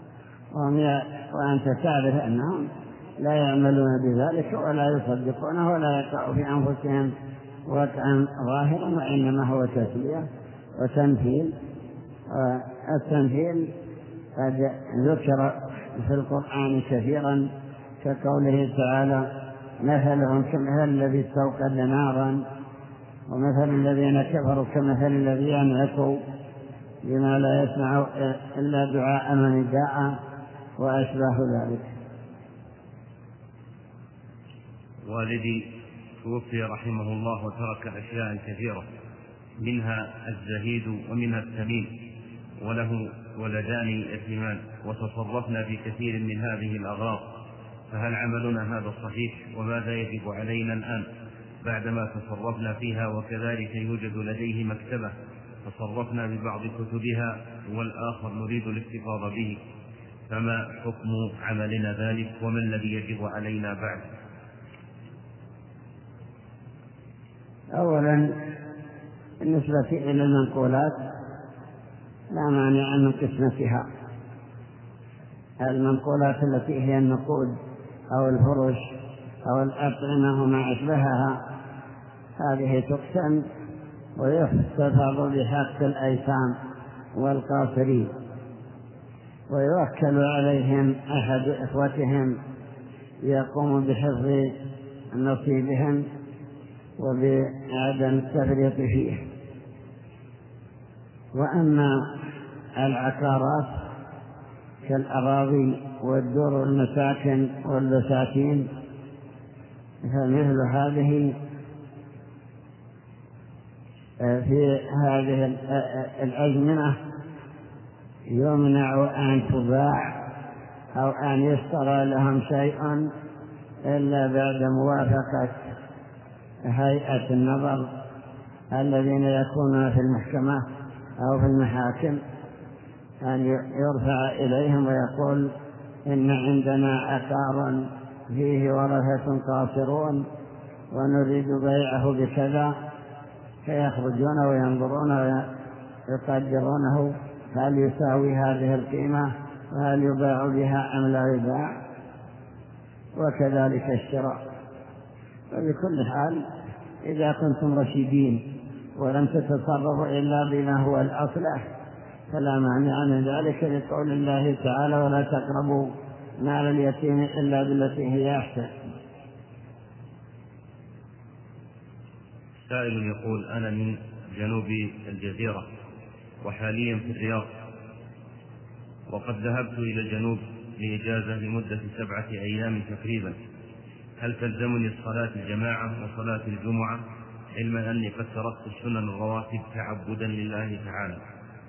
F: وأنت تعرف أنهم لا يعملون بذلك ولا يصدقونه ولا يقع في أنفسهم وقعا ظاهرا، وإنما هو تسلية وتمثيل. التمثيل قد ذكر في القرآن كثيرا كقوله تعالى: مثلهم كمثل الذي استوقد نارا ومثل الذين كفروا كمثل الذي ينعق بما لا يسمع إلا دعاء ونداء وأشباه ذلك.
E: والدي توفي رحمه الله وترك أشياء كثيرة، منها الزهيد ومنها التميم، وله ولدان يتيمان، وتصرفنا في كثير من هذه الأغراض، فهل عملنا هذا صحيح؟ وماذا يجب علينا الآن بعدما تصرفنا فيها؟ وكذلك يوجد لديه مكتبة تصرفنا ببعض كتبها والآخر نريد الاحتفاظ به، فما حكم عملنا ذلك وما الذي يجب علينا بعد؟
F: أولا بالنسبة إلى المنقولات لا مانع من قسمتها. المنقولات التي هي النقود أو الفرش أو الأطعمة وما أشبهها هذه تقسم ويحتفظ بحق الأيتام والقاصرين، ويوكل عليهم أحد إخوتهم يقوم بحفظ نصيبهم وبعدم التفريط فيه. وأما العقارات كالأراضي والدور والمساكن والبساتين فمثل هذه في هذه الأزمنة يمنع أن تباع أو أن يشترى لهم شيء إلا بعد موافقة هيئة النظر الذين يكونون في المحكمة أو في المحاكم، أن يرفع إليهم ويقول: إن عندنا عقارا فيه ورثة قاصرون ونريد بيعه بكذا، فيخرجون وينظرون ويقدرونه هل يساوي هذه القيمة وهل يباع بها أم لا يباع، وكذلك الشراء. وبكل حال إذا كنتم رشيدين ولم تتصرفوا إلا بما هو الأصلح فلا مانع من ذلك، لقول الله تعالى: ولا تقربوا مال اليتيم إلا بالتي هي أحسن.
E: سائل يقول: أنا من جنوب الجزيرة وحاليا في الرياض، وقد ذهبت إلى الجنوب لإجازة لمدة 7 أيام تقريبا، هل تلزمني صلاة الجماعة وصلاة الجمعة، علما أني قد تركت السنن الرواتب تعبدا لله تعالى؟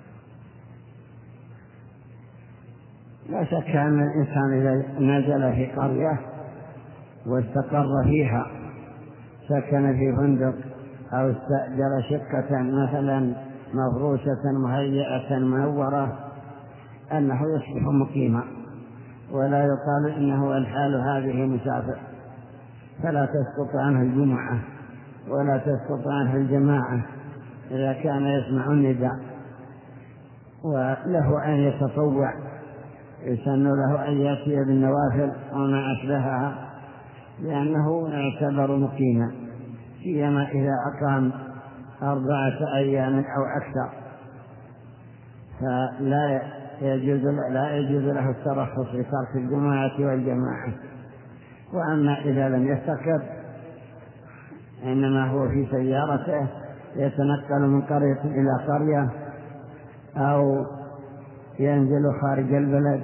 F: لا شك أن الإنسان إذا نزل في قرية واستقر فيها، سكن في فندق أو استأجر شقة مثلا مفروشة مهيئة منورة، أنه يصبح مقيما، ولا يقال إنه الحال هذه مسافر، فلا تسقط عنه الجمعة ولا تسقط عنه الجماعة إذا كان يسمع النداء، وله أن يتطوع يسن له أن يأتي بالنوافل وما أشبهها لأنه يعتبر مقيما، سيما إذا أقام 4 أيام أو أكثر، فلا يجوز له الترخص في ترك الجمعة والجماعة. وأما إذا لم يستقر إنما هو في سيارته يتنقل من قرية إلى قرية أو ينزل خارج البلد،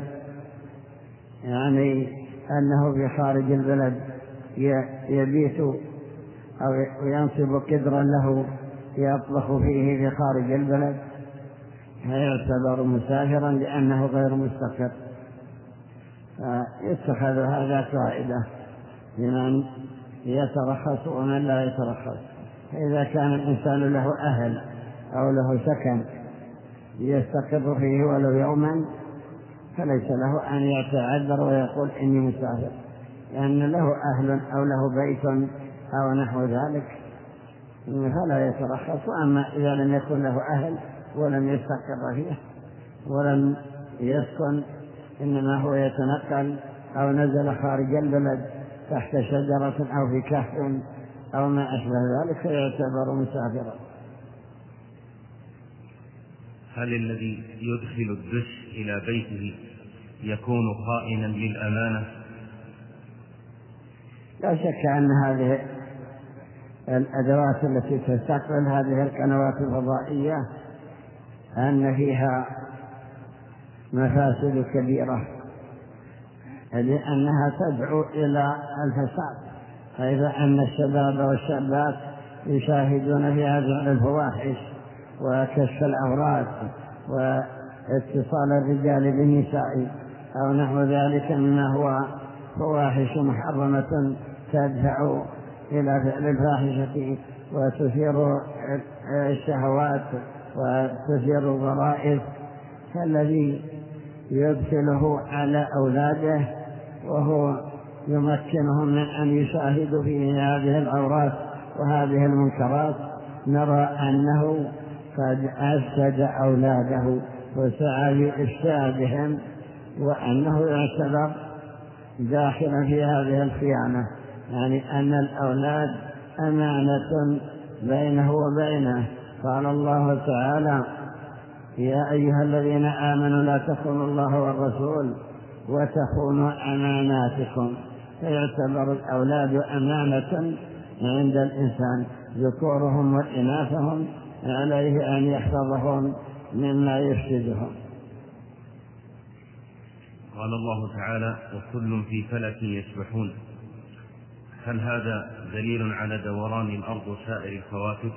F: يعني أنه في خارج البلد يبيت أو ينصب قدرا له يطبخ فيه في خارج البلد، فيعتبر مسافرا لأنه غير مستقر. فيتخذ هذا قاعدة لمن يترخص ومن لا يترخص. إذا كان الإنسان له أهل أو له سكن يستقر فيه ولو يوما فليس له أن يتعذر ويقول إني مسافر، لأن له أهل أو له بيت أو نحو ذلك فلا يترخص. أما إذا لم يكن له أهل ولم يستقر فيه ولم يسكن، إنما هو يتنقل أو نزل خارج البلد تحت شجرة أو في كهف أو ما أشبه ذلك فيعتبر مسافرا.
E: هل الذي يدخل الدش إلى بيته يكون خائنا للأمانة؟
F: لا شك أن هذه الأدوات التي تستقبل هذه القنوات الفضائية أن فيها مفاسد كبيرة، لأنها تدعو إلى الفساد، فإذا أن الشباب والشابات يشاهدون في هذه الفواحش وكشف العورات واتصال الرجال بالنساء أو نحو ذلك مما هو فواحش محرمة تدفع إلى فعل الفاحشة وتثير الشهوات وتثير الغرائز، فالذي يبتله على أولاده وهو يمكنهم من أن يشاهدوا فيه هذه العورات وهذه المنكرات نرى أنه قد أفسد أولاده وسعى لإفسادهم، وأنه يعتبر داخلا في هذه الخيانة، يعني أن الأولاد أمانة بينه وبينه. قال الله تعالى: يا أيها الذين آمنوا لا تخونوا الله والرسول وتخونوا أماناتكم. فيعتبر الأولاد أمانة عند الإنسان، ذكورهم وإناثهم عليه أن يحفظهم مما يفسدهم.
E: قال الله تعالى: وكل في فلك يسبحون. هل هذا دليل على دوران الأرض وسائر الكواكب؟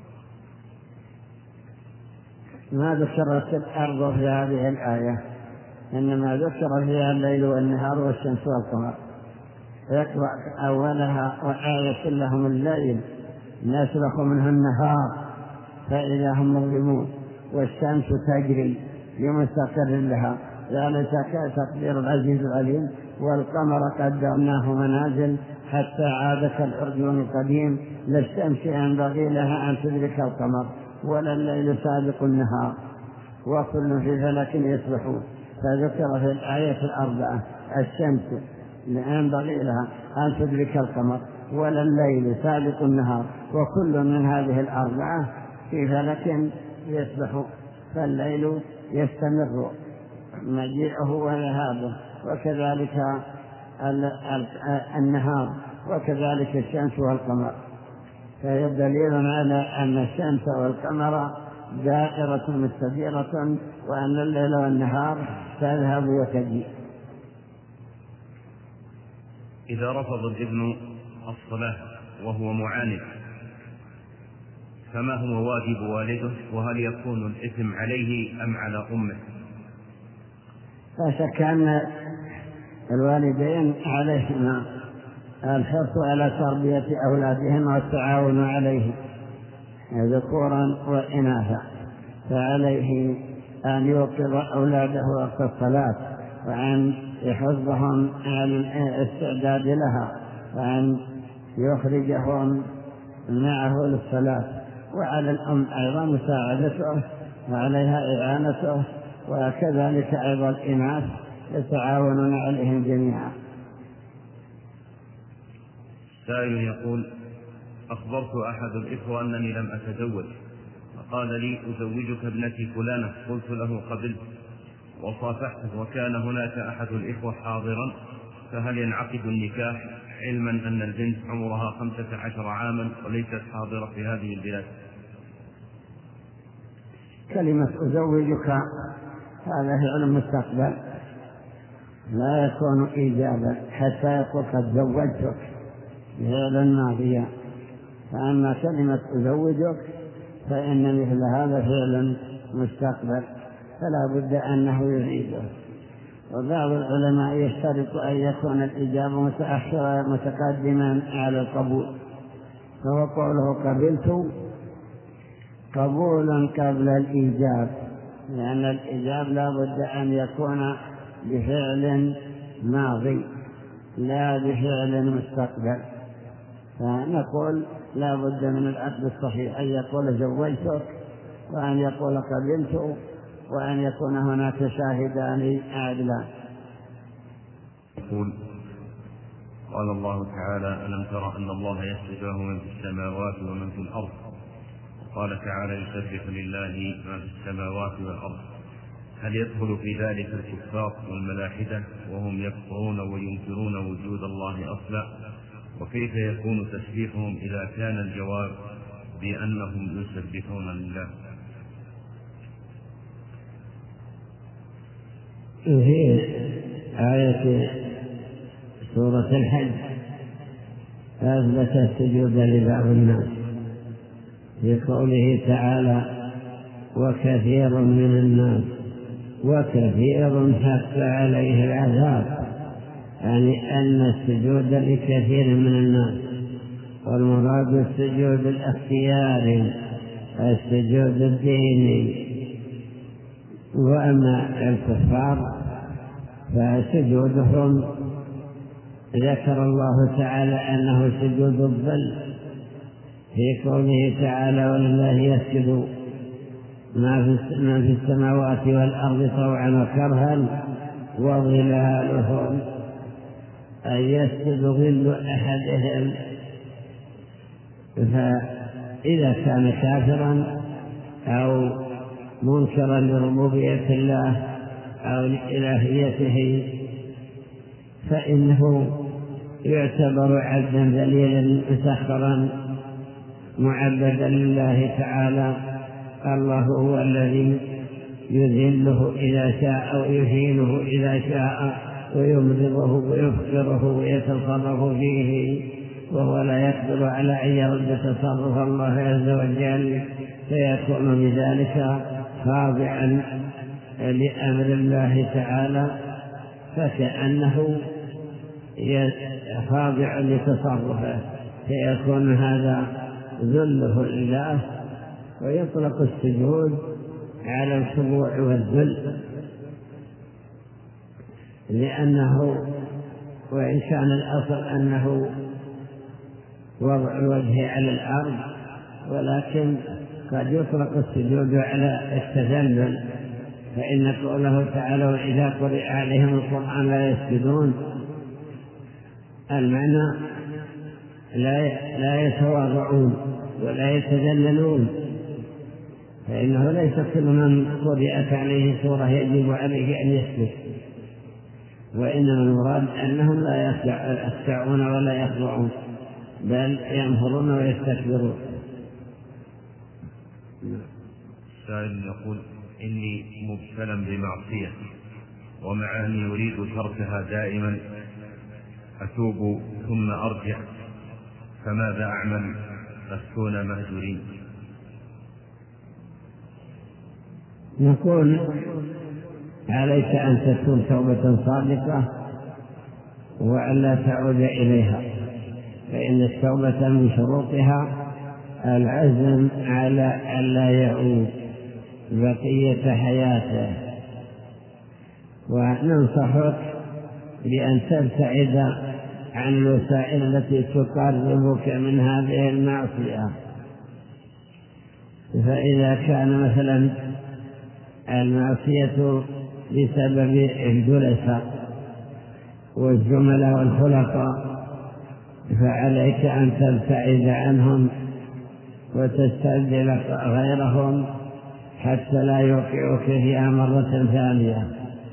F: ما ذكرت الأرض في هذه الآية، إنما ذكر فيها الليل والنهار والشمس والقمر. يقرأ أولها: وآية لهم الليل نسلخ منه النهار فإذا هم مظلمون، والشمس تجري لمستقر لها ذلك تقدير العزيز العليم، والقمر قدرناه منازل حتى عاد كالعرجون القديم، لا الشمس ينبغي لها أن تدرك القمر ولا الليل سابق النهار وكل في فلك يسبحون. فذكر في الآية 4 الشمس ينبغي لها أن تدرك القمر ولا الليل سابق النهار وكل من هذه 4 في فلك يسبح، فالليل يستمر مجيئه وذهابه، وكذلك النهار، وكذلك الشمس والقمر. فهي دليل على أن الشمس والقمر دائرة مستديرة، وأن الليل والنهار تذهب وتجيء.
E: إذا رفض الابن الصلاة وهو معاند فما هو واجب والده، وهل يكون الإثم عليه أم على أمه؟
F: لا شك أن الوالدين عليهما الحرص على تربية أولادهم والتعاون عليه ذكورا وإناثا، فعليه أن يوقظ أولاده وقت الصلاة، وأن يحفظهم على الاستعداد لها، وأن يخرجهم معه للصلاة. وعلى الأم أيضا مساعدته وعليها إعانته، وكذلك أيضا الإناث يتعاونون عليهم جميعا.
E: سائل يقول: أخبرت أحد الإخوة أنني لم أتزوج، فقال لي: أزوجك ابنتي فلانة. قلت له: قبلت، وصافحته، وكان هناك أحد الإخوة حاضرا، فهل ينعقد النكاح علما أن البنت عمرها 15 عاما وليست حاضرة في هذه البلاد؟
F: كلمة أزوجك هذا فعل المستقبل لا يكون إيجابا حتى يقول قد زوجتك فعلا ماضيا، فأما كلمة أزوجك فإن مثل هذا فعل مستقبل فلا بد أنه يريده. وبعض العلماء يشترط أن يكون الإجابة متأخرا متقدما على القبول، فهو قوله قبلت قبولا قبل الإيجاب، لأن الإجاب لا بد أن يكون بفعل ماضي لا بفعل مستقبل، فنقول لا بد من العقد الصحيح أن يقول زوجتك وأن يقول قبلت وأن يكون هناك شاهدان عادلان.
E: يقول: قال الله تعالى: ألم تر أن الله يسجد له من في السماوات ومن في الأرض؟ وقال تعالى: يسبح لله ما في السماوات والأرض. هل يدخل في ذلك الكفار والملاحدة وهم يكفرون وينكرون وجود الله أصلا؟ وكيف يكون تسبيحهم إذا كان الجواب بأنهم يسبحون لله؟
F: في آية سورة الحج أثبت السجود لبعض الناس في قوله تعالى: وكثير من الناس، وكثير حق عليه العذاب، يعني أن السجود لكثير من الناس، والمراد السجود الاختياري السجود الديني. وأما الكفار فسجودهم ذكر الله تعالى أنه سجود الظل في قوله تعالى: ولله يسجد ما في السماوات والأرض طوعا وكرها وظلالهم، أي يسجد ظل أحدهم. فإذا كان كافرا أو منكرا لربوبية الله أو لإلهيته فإنه يعتبر عبدا ذليلا مسخرا معبدا لله تعالى. الله هو الذي يذله إذا شاء أو يهينه إذا شاء، ويمرضه ويفقره ويتصرف فيه، وهو لا يقدر على أن يرد تصرف الله عز وجل، فيكون بذلك خاضعا لأمر الله تعالى، فكأنه خاضع لتصرفه، فيكون هذا ذله لله. ويطلق السجود على الخضوع والذل، لأنه وإن كان الأصل أنه وضع الوجه على الأرض، ولكن قد يطلق السجود على التذلل، فإن قوله تعالى: وإذا قرئ عليهم القرآن لا يسجدون، المعنى لا يتواضعون ولا يتذللون، فإنه ليس كل من قرئت عليه سورة يجب عليه أن يسجد، وإنما المراد أنهم لا يخشعون ولا يخضعون، بل ينفرون ويستكبرون.
E: سائل يقول: إني مبتلى بمعصية، ومع أني أريد تركها دائما أتوب ثم أرجع، فماذا أعمل أكون مهجورين؟
F: نقول: عليك أن تكون توبة صادقة وألا تعود إليها، فإن التوبة من شروطها العزم على ألا يعود بقية حياته. وننصحك بأن تبتعد عن الوسائل التي تقربك من هذه المعصية، فإذا كان مثلا المعصية بسبب الجلساء والزملاء والخلطاء، فعليك أن تبتعد عنهم وتستبدل غيرهم حتى لا يوقعك فيها مرة ثانية.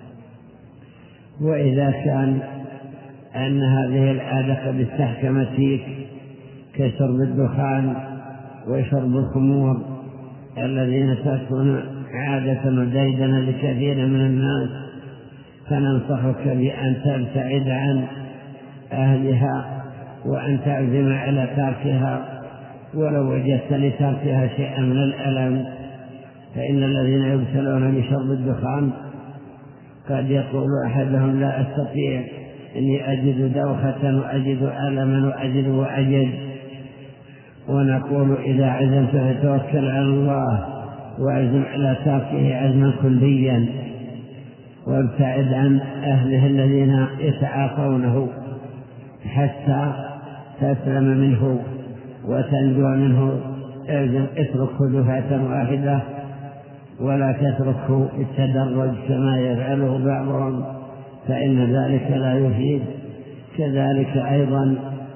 F: وإذا كان أن هذه العادة قد استحكمت فيك كشرب الدخان وشرب الخمور الذين تكون عادة وديدنة لكثير من الناس، فننصحك بأن تبتعد عن أهلها وأن تعزم على تركها ولو وجدت لتركها شيئا من الألم، فإن الذين يبتلون بشرب الدخان قد يقول أحدهم لا أستطيع، إني أجد دوخة وأجد ألما وأجد وأجد. ونقول إذا عزمت فتوكل على الله وعزم على تركه عزما كليا، وابتعد عن أهله الذين يتعاطونه حتى تسلم منه وتنجو منه. اتركه دفعة واحدة ولا تتركه بالتدرج كما يفعله بعضهم، فإن ذلك لا يفيد. كذلك أيضا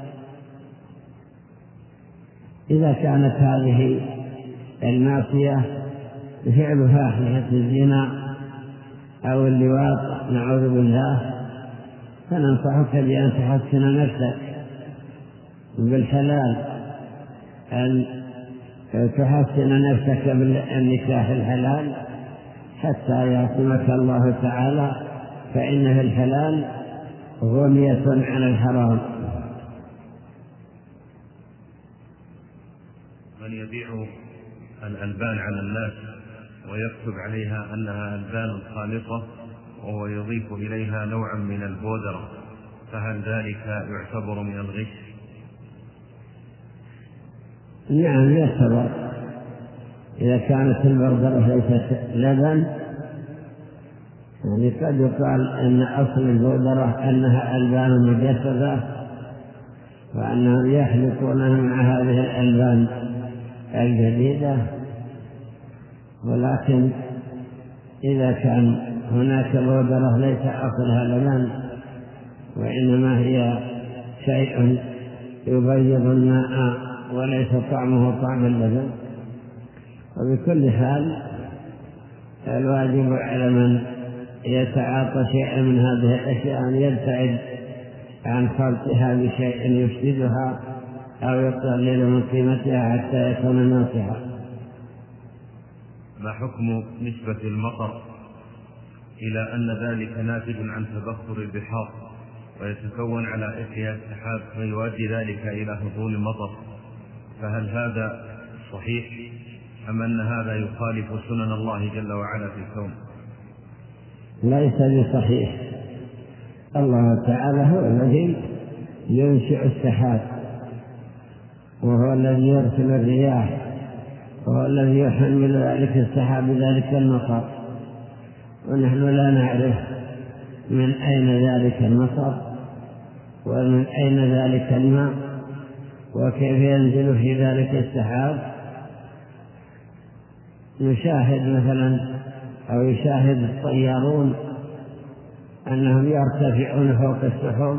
F: إذا كانت هذه المعصية فعلها في الزنا أو اللواط نعوذ بالله، فننصحك بأن تحسن نفسك بالحلال، أن تحسن نفسك بالنكاح الحلال حتى يعصمك الله تعالى، فإن في الحلال غنية عن الحرام.
E: من يبيع الألبان على الناس ويكتب عليها أنها ألبان خالصة وهو يضيف إليها نوعا من البودرة، فهل ذلك يعتبر من الغش؟
F: نعم يعتبر، إذا كانت البودرة ليست لبن. يعني قد يقال أن أصل البودرة أنها ألبان مجسدة وأنهم يحلقونها مع هذه الألبان الجديدة، ولكن إذا كان هناك بودرة ليس أصلها لبن وإنما هي شيء يبيض الماء وليس طعمه طعم اللبن، وبكل حال الواجب على من يتعاطى شيئا من هذه الأشياء أن يبتعد عن خلطها بشيء يفسدها أو يقلل من قيمتها حتى يكون ناصحا.
E: ما حكم نسبة المطر إلى أن ذلك ناتج عن تبخر البحار ويتكون على إثرها السحاب فيؤدي ذلك إلى هطول المطر، فهل هذا صحيح أم أن هذا يخالف سنن الله جل وعلا في الكون؟
F: ليس بصحيح. الله تعالى هو الذي ينشئ السحاب، وهو الذي يرسل الرياح، وهو الذي يحمل ذلك السحاب بذلك المطر، ونحن لا نعرف من أين ذلك المطر ومن أين ذلك الماء وكيف ينزل في ذلك السحاب. نشاهد مثلا أو يشاهد الطيارون أنهم يرتفعون فوق السحاب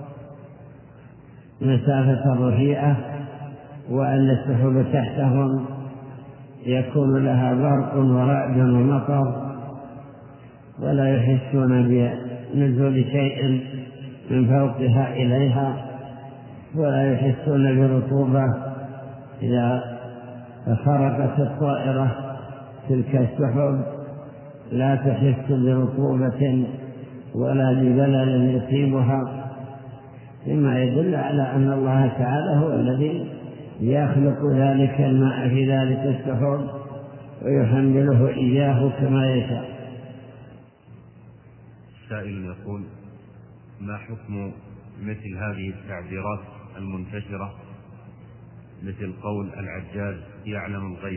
F: مسافة رفيعة، وأن السحاب تحتهم يكون لها برق ورعد ومطر، ولا يحسون بنزول شيء من فوقها إليها، ولا يحسون برطوبة إذا خرقت الطائرة تلك السحب، لا تحس برطوبة ولا ببلل يصيبها، مما يدل على أن الله تعالى هو الذي يخلق ذلك الماء في ذلك السحب ويحمله إياه كما يشاء.
E: سائل يقول: ما حكم مثل هذه التعبيرات المنتشرة مثل قول العجاز يعلم الغيب؟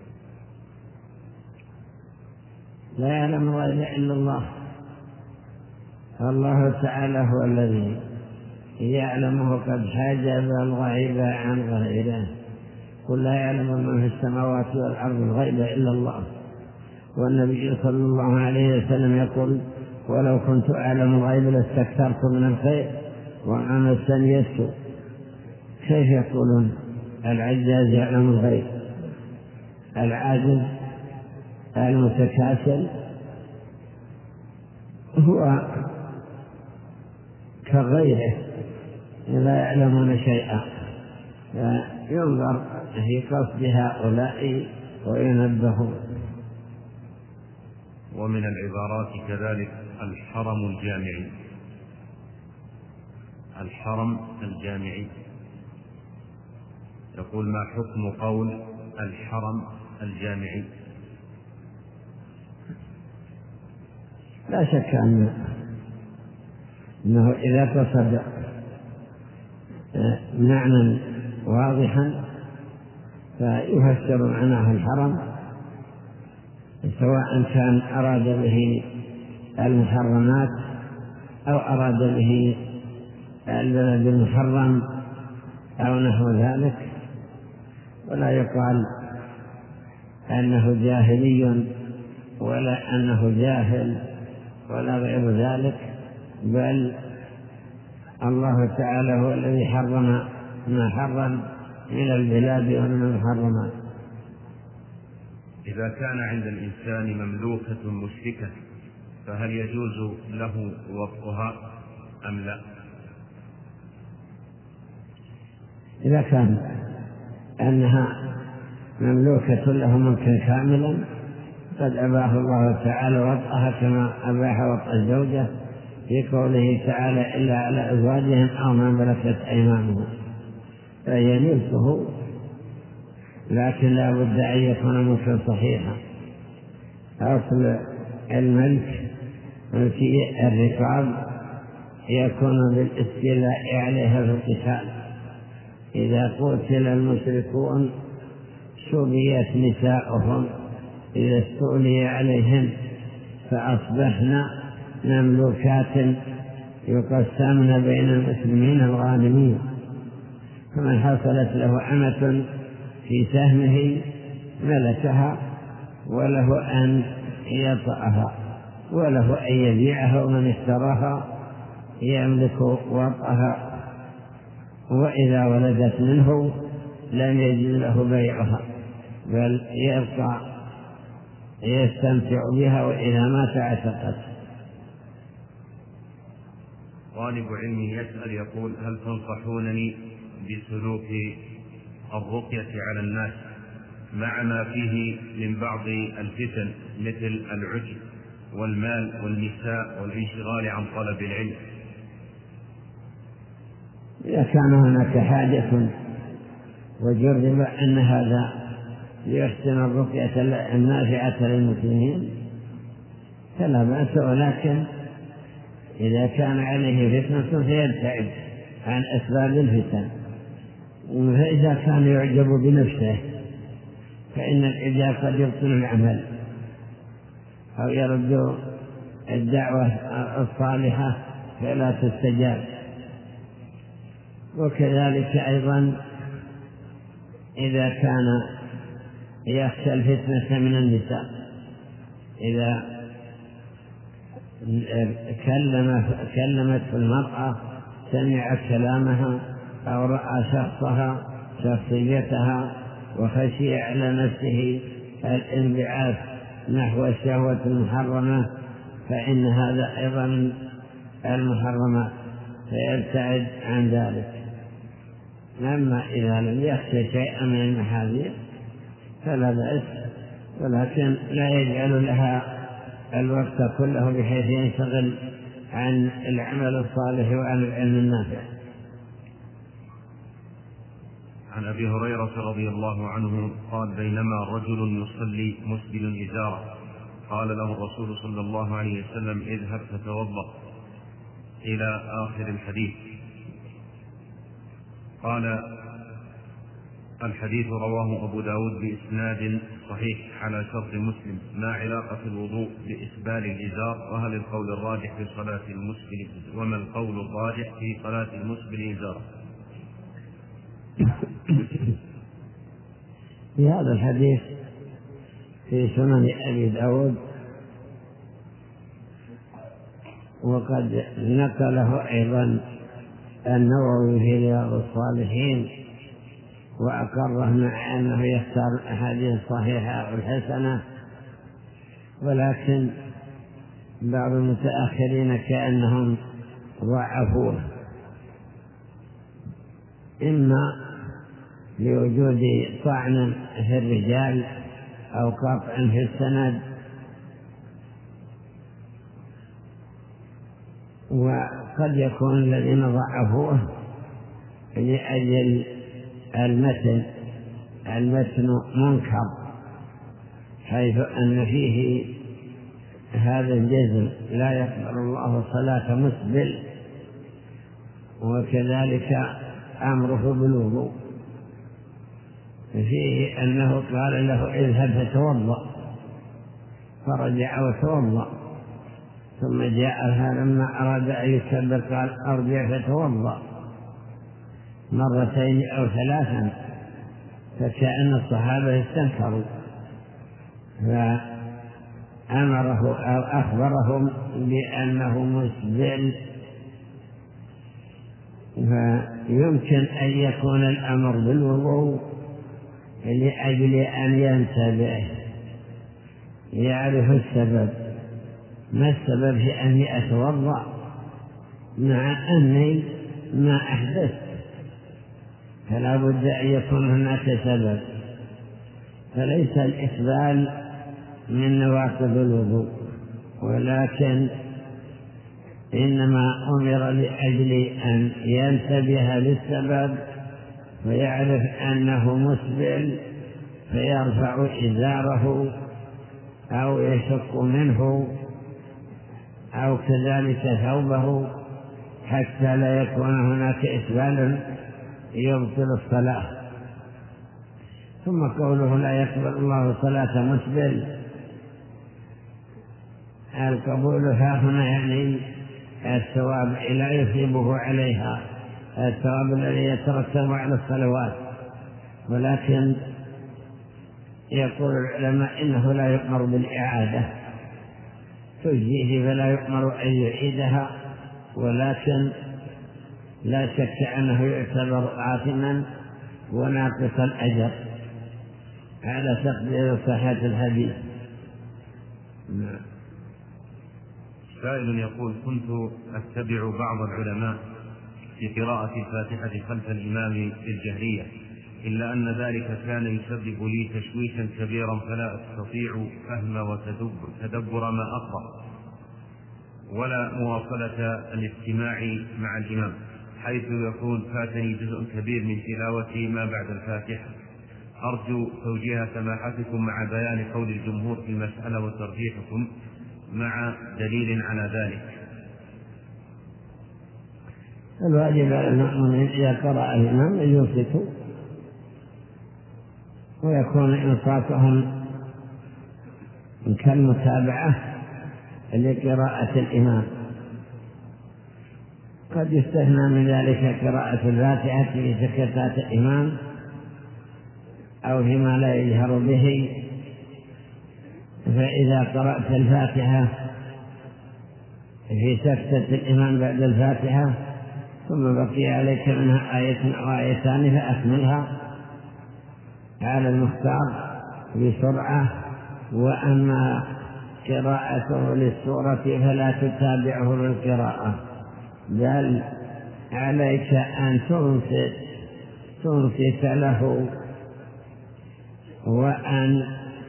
F: لا يعلم الغيب إلا الله، الله تعالى هو الذي يعلمه، قد حجب الغيب عن غيره، قل لا يعلم من في السماوات والأرض الغيب إلا الله، والنبي صلى الله عليه وسلم يقول: ولو كنت أعلم الغيب لاستكثرت من الخير وما مسني السوء. كيف يقولون العجاز يعلم الغيب؟ العاجز المتكاسل هو كغيره لا يعلمون شيئا، ينظر في قصد هؤلاء وينبهون.
E: ومن العبارات كذلك الحرم الجامعي. الحرم الجامعي يقول: ما حكم قول الحرم الجامعي؟
F: لا شك أنه إذا قصد معنى واضحا فيفسر معناه الحرم، سواء كان أراد به المحرمات أو أراد به البلد المحرم أو نحو ذلك، ولا يقال أنه جاهلي ولا أنه جاهل ولا غير ذلك، بل الله تعالى هو الذي حرم ما حرم من البلاد ومن المحرمات.
E: إذا كان عند الإنسان مملوكة مشركة فهل يجوز له وطئها أم لا؟
F: إذا كان أنها مملوكة له ملكا كاملا قد أباح الله تعالى وطئها كما أباح وطئ الزوجة في قوله تعالى: إلا على أزواجهم أو ما ملكت أيمانهم، فهي ملكه، لكن لا بد أن يكون ملكا صحيحا. أصل الملك في الرقاب يكون بالاستيلاء عليها في القتال. إذا قتل المشركون سبيت نساؤهم إذا استولي عليهم فأصبحن مملوكات يقسمن بين المسلمين الغانمين، فمن حصلت له أمة في سهمه ملكها، وله أن يطأها وله أن يبيعها، ومن اشتراها يملك وطأها، وإذا ولدت منه لم يجد له بيعها بل يبقى يستمتع بها، وإذا مات عتقت.
E: طالب علم يسأل يقول: هل تنصحونني بسلوك الرقية على الناس مع ما فيه من بعض الفتن مثل العجب والمال والنساء والانشغال عن طلب العلم؟
F: إذا كان هناك حاجة وجرب أن هذا يحسن الرقية النافعة للمسلمين فلا بأس، ولكن إذا كان عليه فتنة فيبتعد عن أسباب الفتن. فإذا كان يعجب بنفسه فإن الإعجاب قد يبطل العمل أو يرد الدعوة الصالحة فلا تستجاب. وكذلك أيضا إذا كان يخشى الفتنة من النساء، إذا كلمت المرأة سمع كلامها أو رأى شخصيتها وخشي على نفسه الانبعاث نحو الشهوة المحرمة فإن هذا أيضا من المحرمات فيبتعد عن ذلك. أما إذا لم يخشى شيئا من المحاذير فلا بأس، ولكن لا يجعل لها الوقت كله بحيث ينشغل عن العمل الصالح وعن العلم النافع.
E: عن أبي هريرة رضي الله عنه قال: بينما رجل يصلي مسبل إزاره قال له الرسول صلى الله عليه وسلم: اذهب فتوضأ، إلى آخر الحديث. قال: الحديث رواه أبو داود بإسناد صحيح على شرط مسلم. ما علاقة الوضوء بإسبال الإزار؟ وهل القول الراجح في صلاة المسبل؟ وما القول الراجح في صلاة المسبل إزاره؟
F: في هذا الحديث في سنن أبي داود، وقد نقله أيضا النووي في رياض الصالحين وأقره مع أنه يختار الأحاديث الصحيحة أو الحسنة، ولكن بعض المتأخرين كأنهم ضعفوه، إما لوجود طعن في الرجال أو قطع في السند، وقد يكون الذين ضعفوه لأجل المتن منكر، حيث أن فيه هذا الجزم: لا يقبل الله صلاة مسبل، وكذلك أمره بالوضوء، فيه أنه قال له: اذهب فتوضأ، فرجع وتوضأ، ثم جاءها لما أراد أن يكبر قال: أرجع فتوضأ مرتين أو ثلاثا، فكأن الصحابة استنكروا، فأمره أو أخبرهم بأنه مسبل. فيمكن أن يكون الأمر بالوضوء لأجل أن ينتبه يعرف السبب، ما السبب في أن أتوضأ مع أني ما أحدثت، فلا بد أن يكون هناك سبب، فليس الإسبال من نواقض الوضوء، ولكن إنما أمر لأجل أن ينتبه للسبب ويعرف أنه مسبل، فيرفع إزاره أو يشق منه أو كذلك ثوبه، حتى لا يكون هناك إسبال يبطل الصلاة. ثم قوله: لا يقبل الله صلاة مسبل، القبول ها هنا يعني الثواب لا يثيبه عليها، الثواب الذي يترتب على الصلوات، ولكن يقول العلماء إنه لا يؤمر بالإعادة، تجزيه فلا يؤمر أن يعيدها، ولكن لا شك أنه يعتبر آثما وناقص الأجر على تقدير صحة الحديث.
E: سائل يقول: كنت أتبع بعض العلماء في قراءة الفاتحة خلف الإمام في الجهرية، إلا أن ذلك كان يسبب لي تشويشا كبيرا، فلا أستطيع فهم وتدبر ما أقرأ ولا مواصلة الاستماع مع الإمام، حيث يكون فاتني جزء كبير من تلاوة ما بعد الفاتحة. أرجو توجيه سماحتكم مع بيان قول الجمهور في المسألة وترجيحكم مع دليل على ذلك.
F: الواجب على المؤمنين إذا قرأ الإمام أن ينصتوا، ويكون إنصاتهم كالمتابعة لقراءة الإمام. قد يستثنى من ذلك قراءة الفاتحة في سكتات الإمام أو فيما لا يجهر به، فإذا قرأت الفاتحة في سكتة الإمام بعد الفاتحة ثم بقي عليك منها آية أو آيتان فأكملها على المختار بسرعة، وأما قراءته للسورة فلا تتابعه بالقراءة، بل عليك أن تنصت له وأن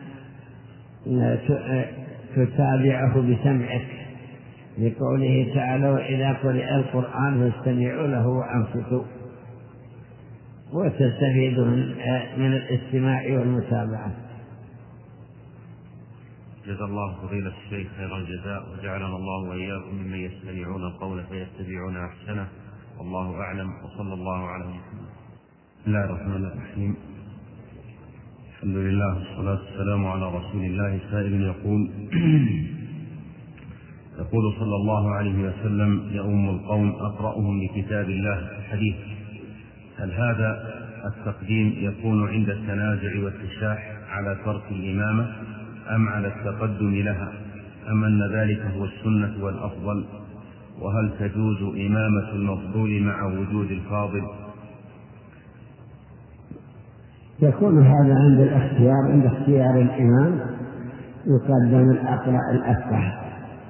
F: تتابعه بسمعك، لقوله تعالى: وإذا قرئ القرآن فاستمعوا له وأنصتوا، وتستفيد من الاستماع والمتابعة.
E: جزا الله فضيلة الشيخ خير الجزاء، وجعلنا الله وإياكم ممن يستمعون القول فيتبعون أحسنه، والله أعلم، وصلى الله على محمد.
G: بسم الله الرحمن الرحيم، الحمد لله والصلاة والسلام على رسول الله. سائل يقول صلى الله عليه وسلم: يؤم القوم أقرأهم لكتاب الله. الحديث: هل هذا التقديم يكون عند التنازع والتشاح على ترك الإمامة، أم على التقدم لها، أم أن ذلك هو السنة والأفضل؟ وهل تجوز إمامة المفضول مع وجود الفاضل؟
F: يكون هذا عند الاختيار، عند اختيار الإمام يقدم الأقرأ الأفقه.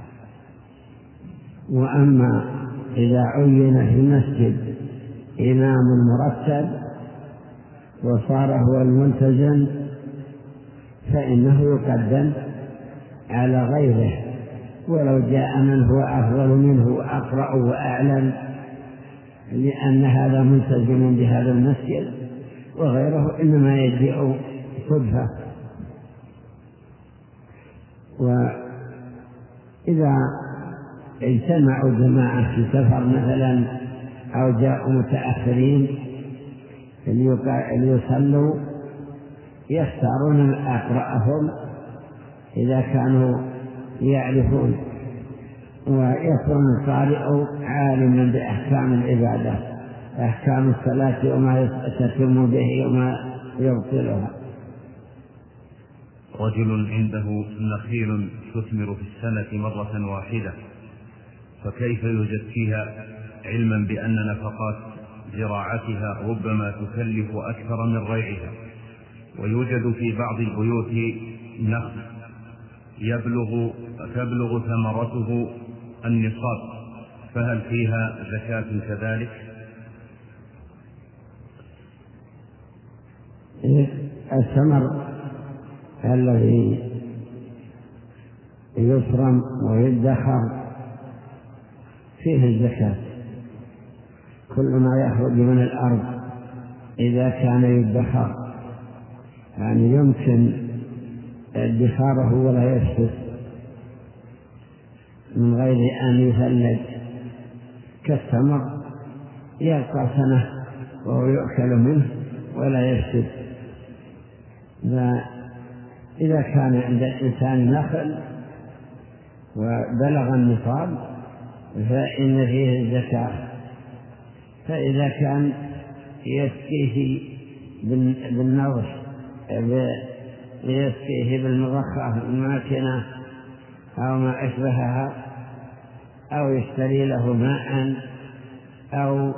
F: وأما إذا عين في المسجد إمام مرتب وصار هو الملتزم فإنه يقدم على غيره، ولو جاء من هو أفضل منه وأقرأ وأعلم، لأن هذا ملتزم بهذا المسجد وغيره إنما يجيء صدفة. وإذا اجتمعوا جماعة في سفر مثلا أو جاءوا متأخرين ليصلوا يختارون أقرأهم إذا كانوا يعرفون، ويكون القارئ عالما بأحكام العبادة، أحكام الصلاة وما تتم به وما يبطلها.
G: رجل عنده نخيل تثمر في السنة مرة واحدة، فكيف يزكيها علما بأن نفقات زراعتها ربما تكلف أكثر من ريعها؟ ويوجد في بعض البيوت نخل تبلغ ثمرته النصاب، فهل فيها زكاة كذلك؟
F: الثمر الذي يصرم ويدخر فيه الزكاة. كل ما يخرج من الأرض إذا كان يدخر يعني يمكن ادخاره ولا يفسد من غير أن يثلج، كالتمر يبقى سنة وهو يؤكل منه ولا يفسد. إذا كان عند الإنسان نخل وبلغ النصاب فإن فيه الزكاة. فإذا كان يسقيه بالنضح يسقيه بالمضخة الماكنة أو ما أشبهها، أو يشتري له ماء، أو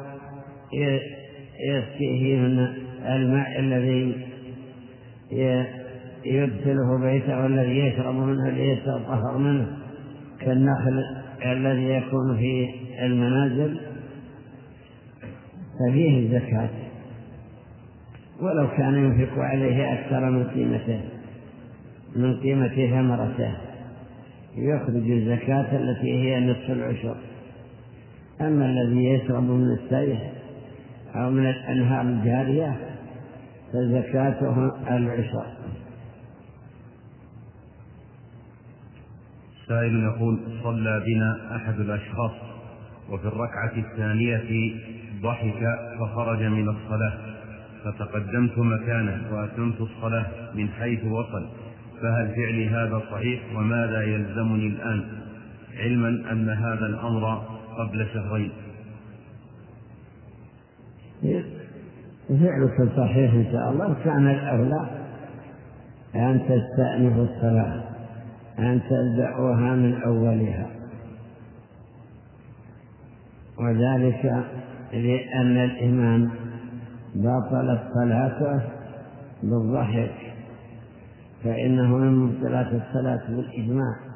F: يسقيه من الماء الذي يدخله بيته والذي يشرب منه ليستطهر منه، كالنخل الذي يكون في المنازل، ففيه الزكاة ولو كان ينفق عليه أكثر من قيمة ثمرته يخرج الزكاة التي هي نصف العشر. أما الذي يشرب من السيح أو من الأنهار الجارية فزكاته العشر.
G: سائل يقول: صلى بنا أحد الأشخاص وفي الركعة الثانية ضحك فخرج من الصلاة، فتقدمت مكانه وأتممت الصلاة من حيث وصل، فهل فعلي هذا صحيح؟ وماذا يلزمني الآن، علما أن هذا الأمر قبل شهرين؟
F: فعلك صحيح إن شاء الله. كان الأولى أن تستأنف الصلاة، أن تبدأها من أولها، وذلك لأن الإمام بطلت صلاته بالضحك، فإنه من مبطلات الصلاة بالإجماع.